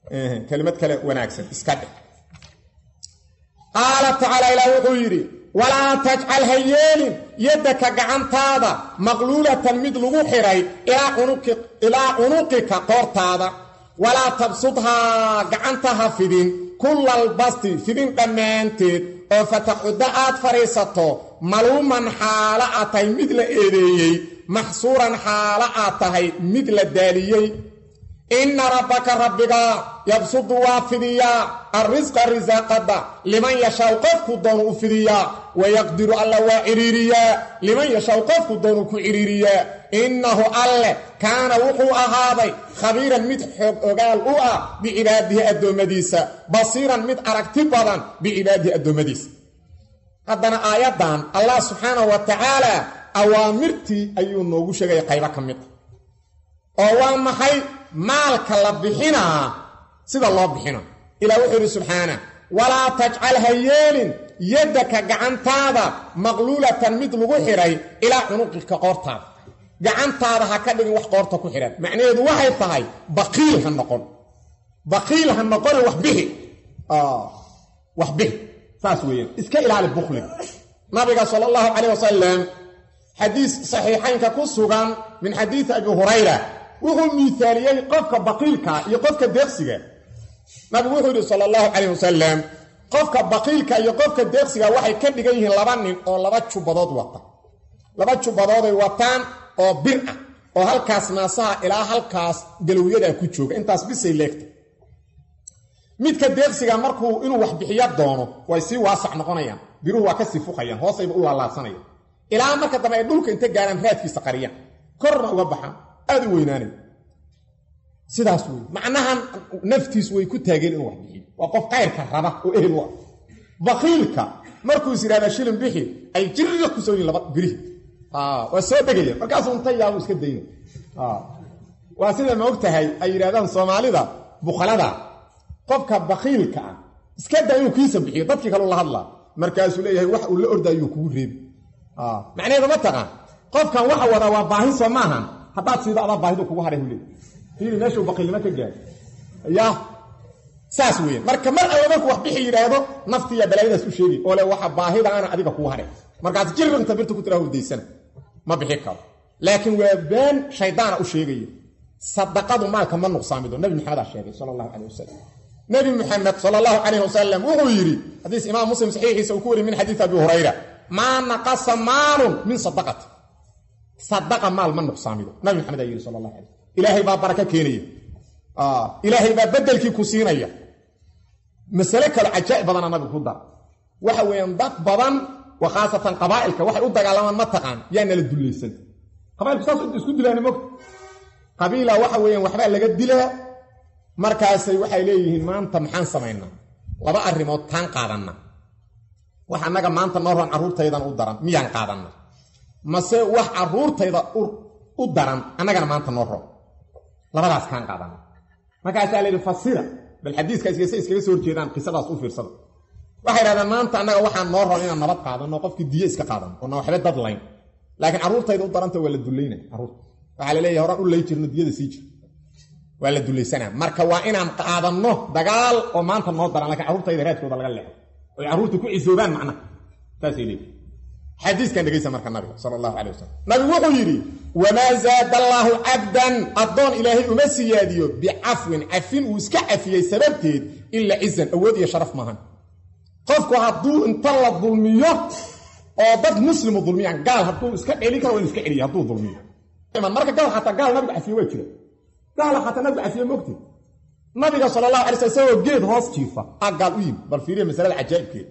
A: kelimad kale wanaagsan iska dhig qaala tacaala ilaa wuxuu yidhi walaa tajcal hayeelin yaddaka gacantaada maqluulatan mid lagu xiray ilaa cunuqika qoortaada walaa tabsudhaa gacanta ha fidin kullalbasti fidin dhammaanteed oo fataqcudda aad fadhiisato maluuman xaalo aad tahay mid la eedeeyey maxsuuran xaalo aad tahay mid la daaliyey inna rabbaka rabbiga yabsudu waa fidiyaa arrisqa risaaqadda liman yashaw qofku doonu u fidiyaa wayaqdiru alla waa ciriiriyaa liman yashaw qofku doonu ku ciriiriyaa innahu alle kaana wuxuu ahaaday khabiiran mid xoog ogaal u ah bicibaadihi addoommadiisa basiiran mid aragti badan bicibaadihi addoommadiisa haddana aayaddan allah subxaanahu wa tacaala awaamirtii ayuu noogu sheegaya qaybo ka mid ah oo waa maxay maalka la bixinaa sida loo bixina ilaa wuxuu yidhi subxaana walaa tajcal ha yeelin yaddaka gacantaada maqluulatan mid lagu xiray ilaa cunuqika qoortaada gacantaada ha ka dhigin wax qoorta ku xidhan macnaheedu waxay tahay baqiil ha noqone wax bixi saas weeyaan iska ilaali bukhliga nabiga sala allahu calayh wasalam xadiis saxiixaynka ku sugan min xadiisi abi hurayra wuxuu miaaliyey qofka baqiilka iyo qofka deeqsiga nabigu wuxuu yidhi sala allahu calayh wasalam qofka baqiilka iyo qofka deeqsiga waxay ka dhigan yihiin laba nin oo laba jubbadood wata laba jubbadooday wataan oo bir ah oo halkaas naasaha ilaa halkaas galowyadaa ku jooga intaas bisay leegta midka deeqsiga markuu inuu wax bixiyo doono way sii waasac noqonayaan biruhu waa ka sii fuqayaan hoosayba u laalaadsanayaan ilaa marka dambe ay dhulka inta gaaraan raadkiisa qariyaan korna uga baxaan aad u weynaanay sidaas wey macnahan naftiis way ku taageen inuu wax bixiyo waa qof qayrka raba oo ehel u ah baqiilka markuu is yidhahdaa shilin bixi ay jirriga ku soo yihin laba birihi waa soo degaya markaasuu inta yaabu iska dayna waa sida ma og tahay ay yidhahdaan soomaalida bukhalada qofka baqiilka ah iska daa inuu kiisa bixiyo dadkii kaleu la hadlaa markaasuu leeyahay wax uu la ordaayuu kugu reebi macnaheedu ma taqaan qofkan waxa wadaa waa baahi soo maahan haddaad siido adaa baahidu kugu hadhay hule fiiri meeshuu baqiilnimo ka gaari ya saas weeyaan marka mar alla markuu wax bixi yidhaahdo naftiiya balaayadaas u sheegi oo le waxa baahidaana adiga kugu hadhay markaas jirrinta birta ku tiraa hurdaysana ma bixi karo laakiin waa been shaydaana u sheegaya sadaqadu maalka ma nuqsaamido nabi maxamedaa sheegay sala allahu calayh wasalam nabi maxamed sala allahu calayh wasalam wuxuu yidhi xadiis imaam muslim saxiixiisa uu ku wariyey min xadiisi abi hurayra maa naqasa maalun min sadaqati sadaqa maal ma nuqsaamido nabi maxamed aa yidhi sala allah alay ilaahay baa baraka keenaya ilaahay baa beddelkii ku siinaya masale kale cajaa'ib badana nabigu ku dara waxa weeyaan dad badan wa khaasatan qabaa'ilka waxay u dagaalamaan ma taqaan yaa nala dullaysan qabailku saas isku dilaani mogta qabiila waxa weeyaan waxbaa laga dilaa markaasay waxay leeyihiin maanta maxaan samaynaa laba arrimood taan qaadanna wax annaga maanta noo roon carruurtaydan u daran miyaan qaadanna mase wax carruurtayda u daran annagana maanta noo roon labadaas kaan qaadanna markaasaa la yidhi fasira bal xadiiska iskaga soo horjeedaan qisadaas u fiirsada waxay idhahdeen maanta annaga waxaan noo roon inaan nabad qaadanno qofkii diyo iska qaadanno oo na waxba dad layn laakiin carruurtayda u daranta waa la dullaynaya carruurta waxaa la leeyahay horaan u lay jirno diyada sii jir waa la dulaysanaa marka waa inaan qaadanno dagaal oo maanta noo daran lakiin carruurtayda raadkooda laga leexo oy carruurta ku cisoobaan macnaha saasay leeyihi xadiiskan dhegaysa marka nabiga sala allahu calay wasalam nabigu wuxuu yidhi wamaa zaada allaahu cabdan addoon ilaahay uma siyaadiyo bicafwin cafin uu iska cafiyey sababteed ilaa cizan awood iyo sharaf maahan qofku hadduu inta la dulmiyo oo dad muslimu dulmiyaan gaal hadduu iska celin karo waa inu iska celiya hadduu dulmiyo marka gaal xataa gaal nabigu cafiye waa jira gaala xataa nabigu cafiye mogti nabiga sala allahu alay slam isagoo geed hoos jiifa gaal u yimi bal fiiriya masalada cajaa'ibkeeda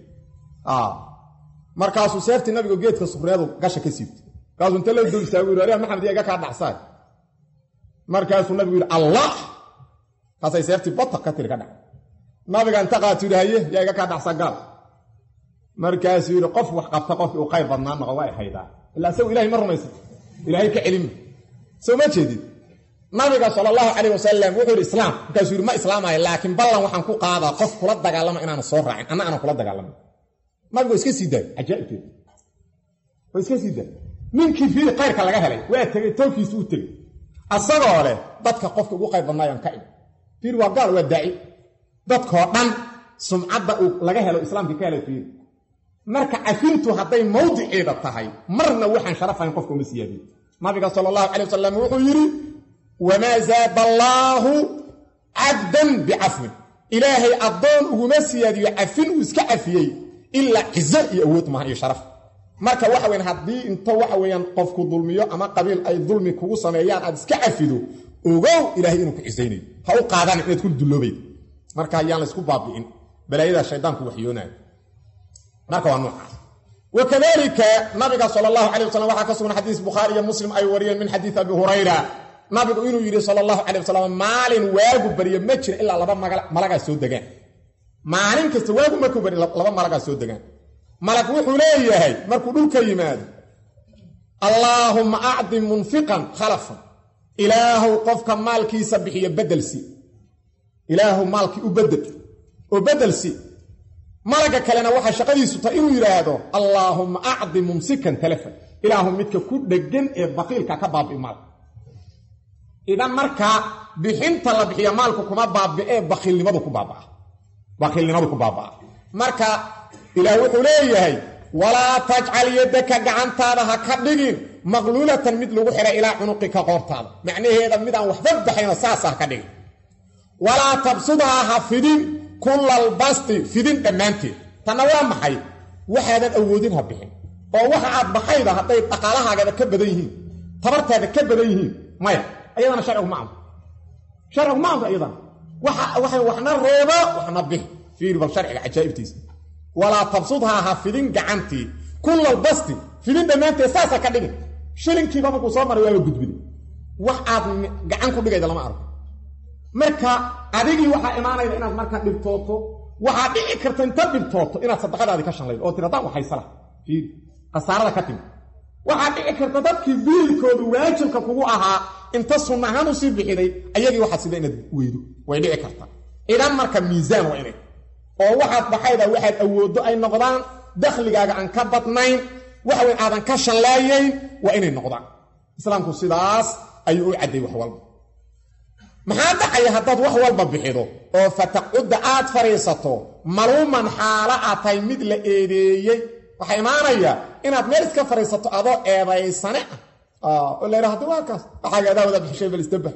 A: markaasuu seeftii nabigu geedka sufreedu gasha ka siibtay markaasuu inta la dulsaagu yidhi aryaa maxamed yaa iga kaa dhacsaay markaasuu nabigu yidhi allah kaasay seeftii bata ka tiri ka dhac nabiga inta qaatu yidhi haye yaa iga kaa dhacsaa gaal markaasuu yidhi qof wax qabta qofkii uu qayr badnaa noqo waa haydaa ilaa isagu ilahay ma rumaysan ilaahay ka celima soo ma jeedid nabiga sala allahu calayh wasalam wuxuu yidhi islaam markaasuu yidhi ma islaamaayo laakiin ballan waxaan ku qaadaa qof kula dagaalama inaana soo raacin anna aanan kula dagaalamay nabigu waa iska sii daayo cajaa'ibkeeda waa iska sii daayo ninkii fiiri qayrka laga helay waa tegey towkiisu u tegey asagoo leh dadka qofka ugu qayr badnaayaan ka imi fiir waa gaal waa daaci dadkoo dhan sumcadda uu laga helo islaamka ka helo fiir marka cafintu hadday mawdiceeda tahay marna waxaan sharafayn qofka uma siyaadin nabiga sallallahu alayhi wasallam wuxuu yiri wama zaada Allahu 'abdan bi'afwin ilaahay adoon uguma siyaadiyo cafin uu iska cafiyay illa izza iyo awood ma iyo sharaf marka waxa weyn hadii inta waxa weeyaan qofku dulmiyo ama qabiil ay dulmi kugu sameeyaan aad iska cafido ogow ilaahay inuu ku cisaynayo ha u qaadan inaad ku duloobay marka ayaan la isku baabi'in balaayada shaydaanku waxyoonayo marka waa noocaas wakadalika nabiga sallallahu alayhi wasallam waxa ka sugan xadiis bukhari iyo muslim ay wariyeen min xadiis abi hurayra nabigu inuu yiri sallallahu alayhi wasallam maalin waagu bariyo ma jiro ilaa laba malaga soo degaan maalin kasta waagu markuu bariyo laba malaga soo degaan malag wuxuu leeyahay markuu dhulka yimaado allahumma a'di munfiqan khalafan ilaahu qofka maalkiisa bixiyo bedelsi ilaahu maalki u bedel oo bedelsi malaga kalena waxa shaqadiisu tahay inuu yiraahdo allahumma a'di mumsikan talafa ilaahu midka ku dhagan ee baqiilka ka baabi maal idan marka bixinta la bixiyo maalku kuma baabi'ee baqiilnimadu ku baabaa marka ilaahu wuxuu leeyahay wala taj'al yadaka gacantaada ha ka dhigin maqlulatan mid lagu xiray ilaa cunuqika qoortaada macnaheeda mid aan waxba baxayna saas ha ka dhigin wala tabsudha hafidin kullal basti fidin dhamaanteed tana waa maxay waxaadan awoodin ha bixin oo waxa aad baxayda haday dhaqaalahaaga ka badan yihiin tabartaada ka badan yihiin maya ayadana sharcigu ma amro ayadana waxa waxna reebo waxna bix fiir bal sharciga ajaa'ibtiisa wala tabsudha hafidin gacanti kullal basti fidin dhamaanteed saasa ka dhigin shilinkiiba markuu soo maray waa gudbin wax aad gacan ku dhigayda lama arko marka adigii waxa imaanayda inaad marka dhibtooto waxa dhici karta inta dhibtooto inaad sadaqadaadi ka shanlaydo oo tiradan waxay salax fiir qasaarada ka tim waxa dhici karta dadkii biilkoodu waajibka kugu ahaa inta sunnahan u sii bixiday ayagii waxa sida inaad weydo way dhici karta idan marka miisaan waa inay oo waxaad baxayda waxaad awoodo ay noqdaan dakhligaaga aan ka badnayn waxa weyn aadan ka shanlaayeen waa inay noqdaan islaamku sidaas ayuu u caday wax walba maxaa dhacay haddaad wax walba bixido oo fataqudda aad fariisato maluuman xaala atay mid la eedeeyay waxa imaanaya inaad meel iska fariisato adoo eedaysane oo la yiraahdo waa kaas waxaaga wada bixishay bal istabah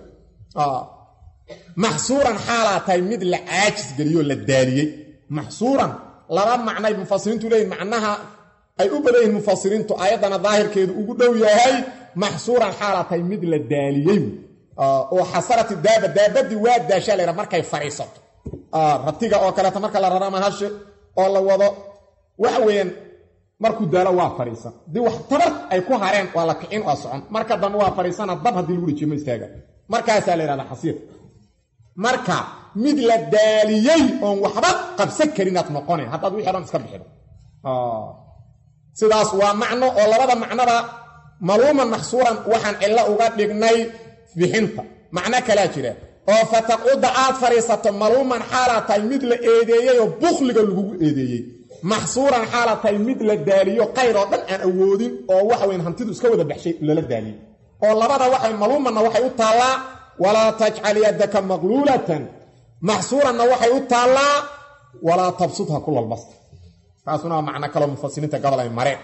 A: محصورا حالاتي مد لعاجز غليو لداليي محصورا لبا معنى المفسرين تولين معناها اي اوبدين المفسرين تو ايدنا ظاهر كيد ugu dhow yahay محصورا حالاتي مد لداليي oo xasarati daabadi waa daashalay markay fariisato rabtiga oo kale ta marka la rarama hashe oo la wado waxa weeyaan markuu daalo waa fariisan di wax tabar ay ku hareen waa la kicin oo socon marka dan waa fariisana dab hadii lagu rijiyo istaaga markaas la yiraahdaa xasiir marka mid la daaliyay oo waxba qabsan karinaad noqonay hadda wixii dhan iska bixido sidaas waa macno oo labada macnaba maluuman mahsuuran waxaan illa uga dhignay bixinta macna kala jira oo fataqudda aad fariisato maluuman xaalatay mid la eedeeyay oo bukhliga lagu eedeeyay mahsuuran xaalatay mid la daaliyo qayro dhan aan awoodin oo wax weyn hantidu iska wada baxshay la daaliyo oo labada waxay maluumanna waxay u taalaa ولا تجعل يدك مغلولة محصورا وحي وتعالى ولا تبسطها كل البسط فاسونا معنى كلام مفسرين قبل المرء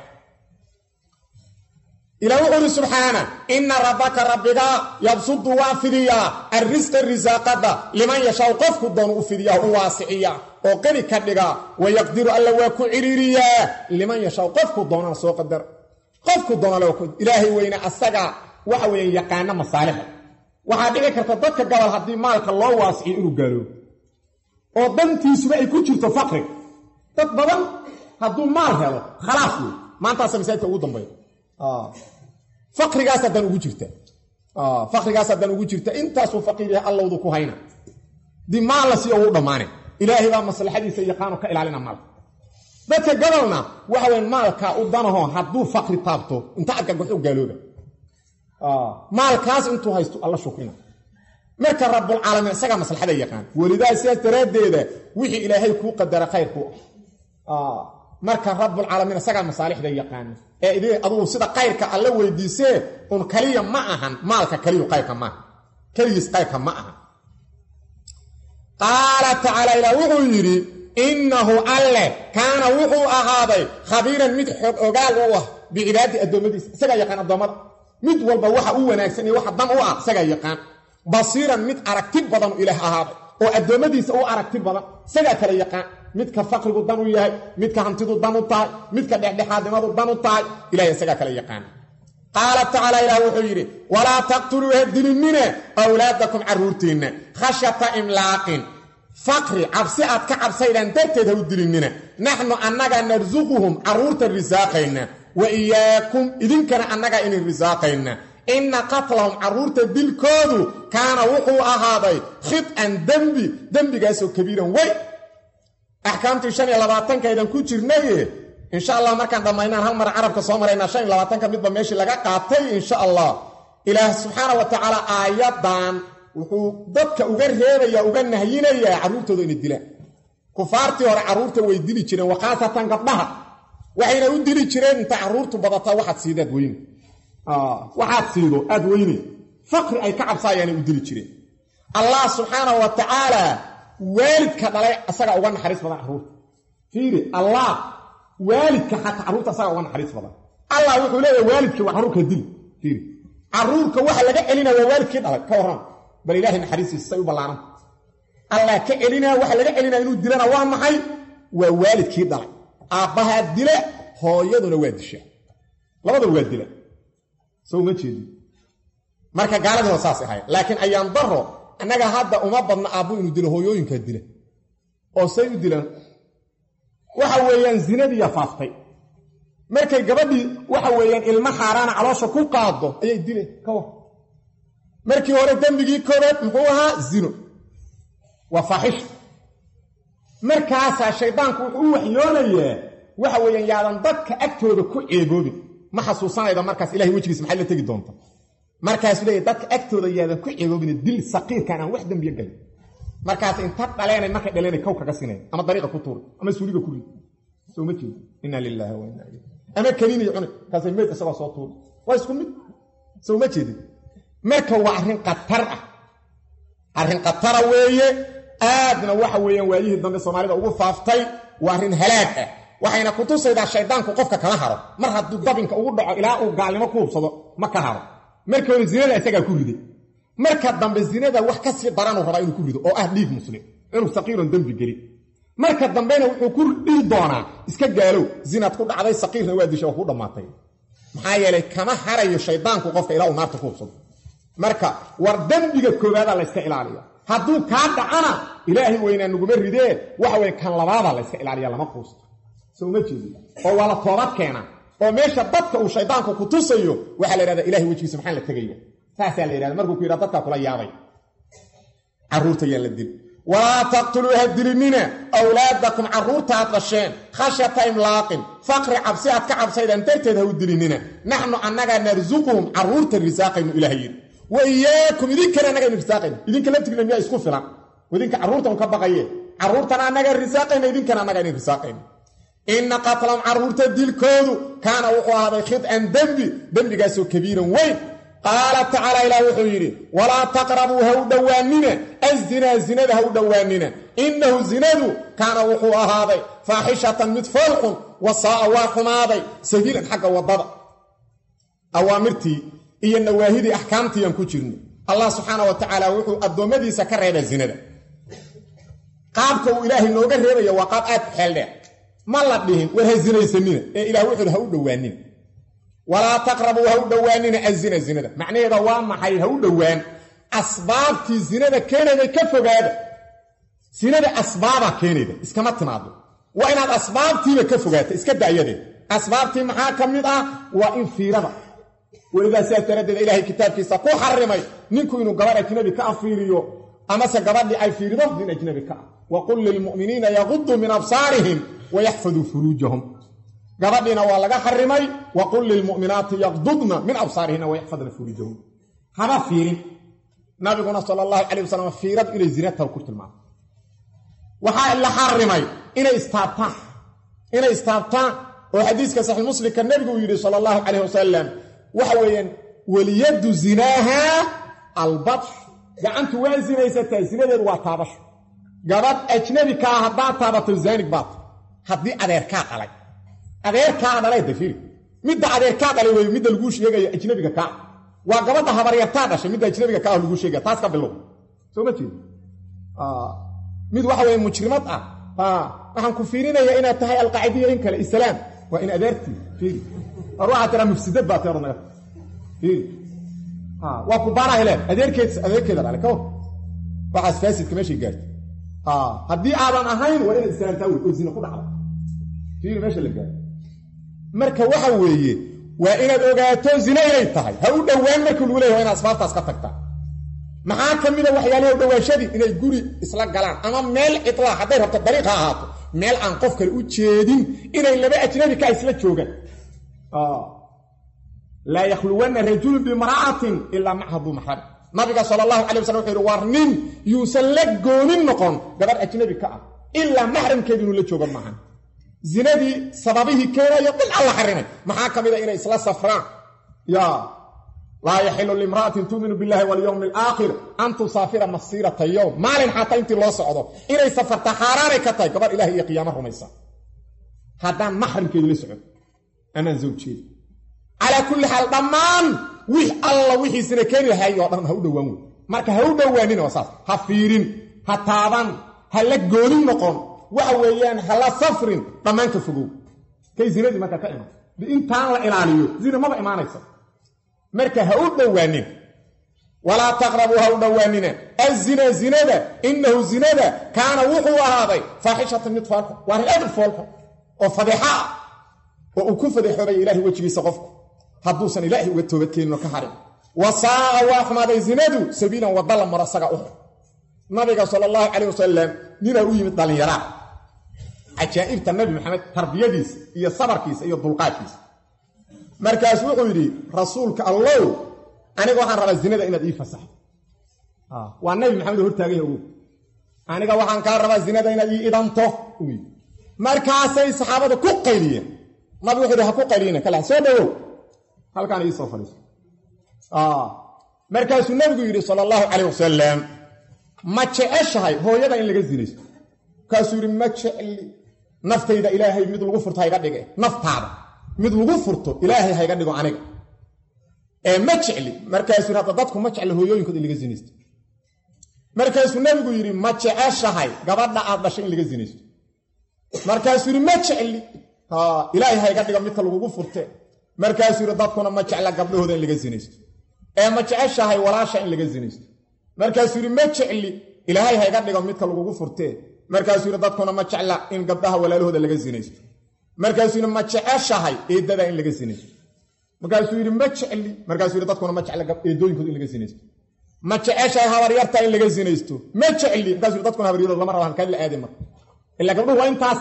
A: إلى وقول سبحانه إن ربك ربك يبسط وافديا الرزق لمن يشاء قفك الدون وفديا وواسعيا وقري كدغا ويقدر الله وكو عريريا لمن يشاء قفك الدون سو قدر قفك الدون لو إلهي وين اسغا waxa weey yaqaan masaalix waxa dhici karta dadka gabal hadii maalka loo waasiyo inuu gaaro oo dantiisu ay ku jirto faqri dad badan haduu maal helo khalaas maanta samaysayta ugu dambeeyo faqrigaas hadan ugu jirta intaas oo faqriga Allahu ku hayna di maal la siyo u dhamaanay ilaahi baa maslaxadiisa yaqaano ka ilaalina maal dadka gabalna waxa weyn maalka u danaho haduu faqri taabto inta aad gaxo gaalooba maalkaas intuu haysto alla shukrina marka rabbul alamin isaga maslaxada yaqaan walidaa siyaas taradeeda wixii ilaahay ku qadara khayrku marka rabbul alamin isaga masaalixda yaqaan ee idin aduu sida khayrka alla weydiisay un kaliya ma ahan maalka kaliya khayrka ma kaliya khayrka ma ahan qaala tacaala ilaa wuxuu yidhi innahu alle kaana wuxuu ahaaday khabiiran mid xog ogaal u ah bicibaadi addoommadiisa isagaa yaqaan addoommada mid walba waxa u wanaagsan iyo waxa dan u ah isagaa yaqaan basiiran mid aragti badan ilaah ahaaday oo addoommadiisa u aragti badan isagaa kala yaqaan midka faqrigu dan u yahay midka hantidu dan u tahay midka dhexdhexaadnimadu dan u tahay ilahay isagaa kala yaqaan qaala tacaala ilaah wuxuu yidhi walaa taqtuluu hadilinina awlaadakum carruurtiinna khashyata imlaaqin faqri cabsi aad ka cabsaydaan darteed ha u dilinina naxnu annaga narsuquhum carruurta risaaqayna wa iyaakum idinkana annaga inin risaaqayna inna qatlahum carruurta dilkoodu kaana wuxuu ahaaday khid'an dembigaasoo kabiiran wey axkaamtii 25-kaydan ku jirnaye insha allah markaan dhammaynaan hal mar carabka soo maraynaa 25-ka midba meeshii laga qaatay insha allah ilaah subxaana wa tacaala aayaddan wuxuu dadka uga reebayaa uga nahyinayaa carruurtooda inay dilaan kufaartii hore carruurta way dili jireen wakhaasatan gabdhaha waxayna u dili jireen inta carruurtu badataa waxaad siidaad weyne waxaad siido aad weyne faqri ay ka cabsaayaanay u dili jireen allah subxaana wa tacaala waalidka dhalay asagaa uga naxariis badan carruurta fiiri allah waalidka xataa carruurta asagaa uga naxariis badan allah wuxuu leeyahay waalidkii waa carruurka dili fiiri carruurka waxa laga celinaya waa waalidkii dhalay ka warran bal ilaahay naxariistiisa say u ballaaranta allah ka celinaa waxa laga celinaya inuu dilana waa maxay waa waalidkii dhalay aabbahaa dila hooyaduna waa dishaa labadaba waa dila soo uma jeedin marka gaaladuna saas ahayd laakiin ayaan daro annaga hadda uma badna aabbu inuu dilo hooyooyinkaa dila oo say u dilaan waxa weeyaan zinadiiya faaftay markay gabadhii waxa weeyaan ilmo xaaraana caloosha ku qaado ayay dileen ka war markii hore dembigii koobaad muxuu ahaa zino waa faaxisha markaasaa shaydaanku wuxuu u waxyoonayaa waxa weeyaan yaadan dadka agtooda ku ceeboobin ma xasuusanayda markaas ilahay wejigiisa maxay la tegi doonta markaasuu leeyahy dadka agtooda yaadan ku ceeboobin dil saqiirkaan aan wax dembiya galin markaas inta dhaleenay markay dhaleenay kow kaga sinay ama dariiqa ku tuuray ama suuliga ku rid soo ma jeedo inna lillahi wa inna ilayhi ama kaliinay cunay kaasay meed isagoo soo tuuray waa isku mid soo ma jeedo marka waa arrin qatara weeye aadna waxa weeyaan waayihii dambe soomaalida ugu faaftay waa arrin halaag ah waxayna ku tusaydaa shaydaanku qofka kala haro mar hadduu dabinka ugu dhaco ilaa uu gaalnimo ku hubsado ma ka haro markii hore zinada isagaa ku riday marka dambe zinada wax ka sii daranuu rabaa inuu ku rido oo ah dhiig muslim inuu saqiiron dembi geli marka dambena wuxuu ku dhihi doonaa iska gaalow zinaad ku dhacday saqiirna waa disha waa ku dhammaatay maxaa yeelay kama harayo shaydaanku qofka ilaa uu naarta ku hubsado marka war dembiga koowaada la iska ilaaliya hadduu kaa dhacana ilaahay weynaa nuguma ridee waxa weye kan labaada la iska ilaaliya lama quusto soo ma jeedi oo waa la toobad keenaa oo meesha dadka uu shaydaanku ku tusayo waxaa la yidhahdaa ilahay wejigiisa maxaan la tegaya saasaa la yidhahda markuu ku yidhahda dadkaa kula yaabay carruurta yaan la dil walaa taqtuluu ha dilinina awlaadakum carruurta aad dhasheen khashyata imlaaqin faqri cabsi aad ka cabsaydaan darteed ha u dilinina naxnu annaga narsuquhum carruurta risaaqaynu ilaah yidhi wa iyaakum idinkana annaga inu risaaqayno idinka laftigna miyaa isku filan idinka carruurta un ka baqaye carruurtana annaga risaaqayna idinkana annaga inin risaaqayno inna qatlahum carruurta dilkoodu kaana wuxuu ahaaday khid'an dembigaasoo kabiiran weyn qaala tacaala ilaah wuxuu yidhi walaa taqrabuu ha u dhowaanina azinaa zinada ha u dhowaanina innahu zinadu kaana wuxuu ahaaday faaxishatan mid foolxun wasaa'a waa xumaaday sabiilan xagga waddada awaamirtii iyo nawaahidii axkaamtiiyaan ku jirno allah subxaana wa tacaala wuxuu addoommadiisa ka reebaa zinada qaabka uu ilaahay nooga reebaya waa qaab aad xeel dheer ma la dhihin war ha zinaysanina ee ilah wuxuu ha u dhowaanina walaa taqrabuu ha u dhowaanina azina zinada macnaheeda waa maxay ha u dhowaan asbaabtii zinada keenayday ka fogaada zinada asbaabaa keenayda iskama timaado waa inaad asbaabtiiba ka fogaata iska da'yadeed asbaabtii maxaa ka mid ah waa in fiirada welidaa sidaas daraaddeed ilaahay kitaabkiisa ku xarimay ninku inuu gabadh ajnabi ka afiiriyo amase gabadhii ay fiirido nin ajnabi ka ah waqul lilmu'miniina yaquduu min absaarihim wayaxfaduu furuujahum gabadhiina waa laga xarimay waqul lilmu'minaati yaqdudna min absaarihina wayaxfadna furuujahum haba fiirin nabiguna sala allahu calayh wasalam fiiradu inay zinataha ku tilmaamo waxaa la xarimay inay istaabtaan oo xadiiska saxiix muslimka nebigu uu yidhi sala allahu calayh wasalam waxa weeyaan waliyaddu zinaaha albatsh gacantu waa zinaysataa zinadeedu waa taabasho gabadh ajnabi ka hadaa taabato zaanig baad hadii adeerkaa dhalay dafiri midda adeerkaa dhalay way midda lagu sheegayo ajnabiga ka waa gabadha habaryartaa dhashay midda ajnabiga ka lagu sheegayo taas ka bilow soo ma jeed mid waxa weeye mujrimad waxaan ku fiirinayaa inaad tahay alqaacidiya in kale islaam waa in adeerti fiiri ruuxa tira mufsidad baa tayar naga fiiri waa ku baara heleen adeerkeeda dhalay ka waxaas faasidka meesha gaartay haddii aadan ahayn waa inaad islaamtaa wey oo zina ku dhacda fiiri meesha la gaartay marka waxa weeye waa inaad ogaato zina inay tahay ha u dhowaan marka lagu leeyahay inaad asbaabtaas ka tagtaa maxaa ka mid ah waxyaalaha u dhawaashadii inay guri isla galaan ama meel itlaa hadday rabto dariiq ha ahaato meel aan qof kale u jeedin inay laba ajnabi ka isla joogaan laa yakhluwanna rajulun bimra'atin ilaa macaha duu maxram nabiga sallallahu alayhi wasallam wuxuu yidhi war nin yuusan la goonin noqon gabadh ajnabi ka ah ilaa maxramkeedu inuu la joogo maahan zinadii sababihii keenayo dhan alla xarimay maxaa ka mid ah inay isla safraan laa yaxilu limra'atin tu'minu billahi walyawmi alaakhir an tusaafira masiirata yowm maalin xataa intii loo socdo inay safarta xaaraanay ka tahay gabadh ilaah iyo qiyaamo rumaysa haddaan maxramkeedu la socon amaan zawjeeda calaa kulli xaal dhammaan alla wixiisina keeni lahay oo dhan ha u dhowaan wey marka ha u dhowaanin oo saas ha fiirin ha taaban ha la goonin noqon waxa weeyaan ha la safrin dhammaan ka fogow kay zinadii marka ka iman intaan la ilaaliyo zina maba imaanaysa marka ha u dhowaanin walaa taqrabuu ha u dhowaanina azina zinada innahu zinada kaana wuxuu ahaaday faaxishatan mid foolxo waa rin aad foolxo oo fadeexa ah oo uu ku fadeexoobay ilaahay wejigiisa qofku hadduusan ilaahay uga toobadkeenino ka harin wasaa'a waa xumaaday zinadu sabiilan wadalla maro saga u nabiga sala allahu calayh wasalam ninaa u yimid dhallinyaraa cajaa'ibta nabi maxamed tarbiyadiisa iyo sabarkiisa iyo dulqaadkiisa markaas wuxuu yidhi rasuulka allow aniga waxaan rabaa zinada inaad ii fasaxdo waa nabi maxamed oo hortaagay ogow aniga waxaan kaa rabaa zinada inaad ii idanto markaasay saxaabada ku qayliyeen nabi wuxuu yidhi ha ku qayliyina kala soo dhawow halkaan ii soo fadhiiso markaasuu nabigu yidhi sala allahu calayh wasalam ma jeceshahay hooyada in laga zinaysto markaasuu yidhi ma jecli naftayda ilaahay mid lagu furto hayga dhige naftaada mid lagu furto ilaahay hayga dhigo aniga ma jecli markaasuu yidhi hadda dadku ma jecli hooyooyinkood in laga zinaysto markaasuu nabigu yidhi ma jeceshahay gabadha aad dhashay in laga zinaysto markaasuu yidhi ma jecli ilaahay hayga dhigo midka lagugu furte markaasuu yidhi dadkuna ma jecla gabdhahooda in laga zinaysto ma jeceshahay walaasha in laga zinaysto markaasuu yidhi ma jecli ilaahay hayga dhigo midka lagugu furtee markaasuu yidhi dadkuna ma jecla in gabdhaha walaalahooda laga zinaysto markaasuu yidhi ma jeceshahay eedada in laga zinaysto markaasuu yidhi ma jecli markaasuu yidhi dadkuna ma jecla eedooyinkooda in laga zinaysto ma jeceshahay habaryarta in laga zinaysto ma jecli markaasuu yidhi dadkuna habaryarooda lama rabaan kaa la aadin marka ilaa gabdhuhu waa intaas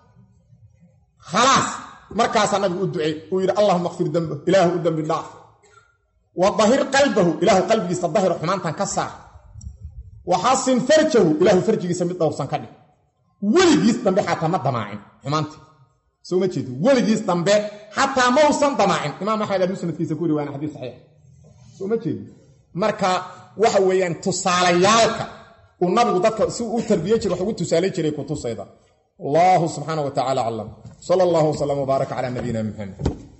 A: khalaas markaasaa nabigu u ducey uu yidhi allahuma kfir dambahu ilaahu u dambi dhaaf wa dahir qalbahu ilaahu qalbigiisa dahiro xumaantan ka saar wa xasin farjahu ilaahu farjigiisa mid dhowrsan ka dhig weligiis dambe xataa ma damaacin xumaantii soo ma jeedo weligiis dambe xataa mausan damaacin imaam axmed musnadkiisa ku riwaana xadiis saxiix soo ma jeedo marka waxa weeyaan tusaalayaalka uu nabigu dadka si uu tarbiye jiray wax ugu tusaalay jiray ku tusayda الله سبحانه وتعالى علم صلى الله وسلم وبارك على نبينا محمد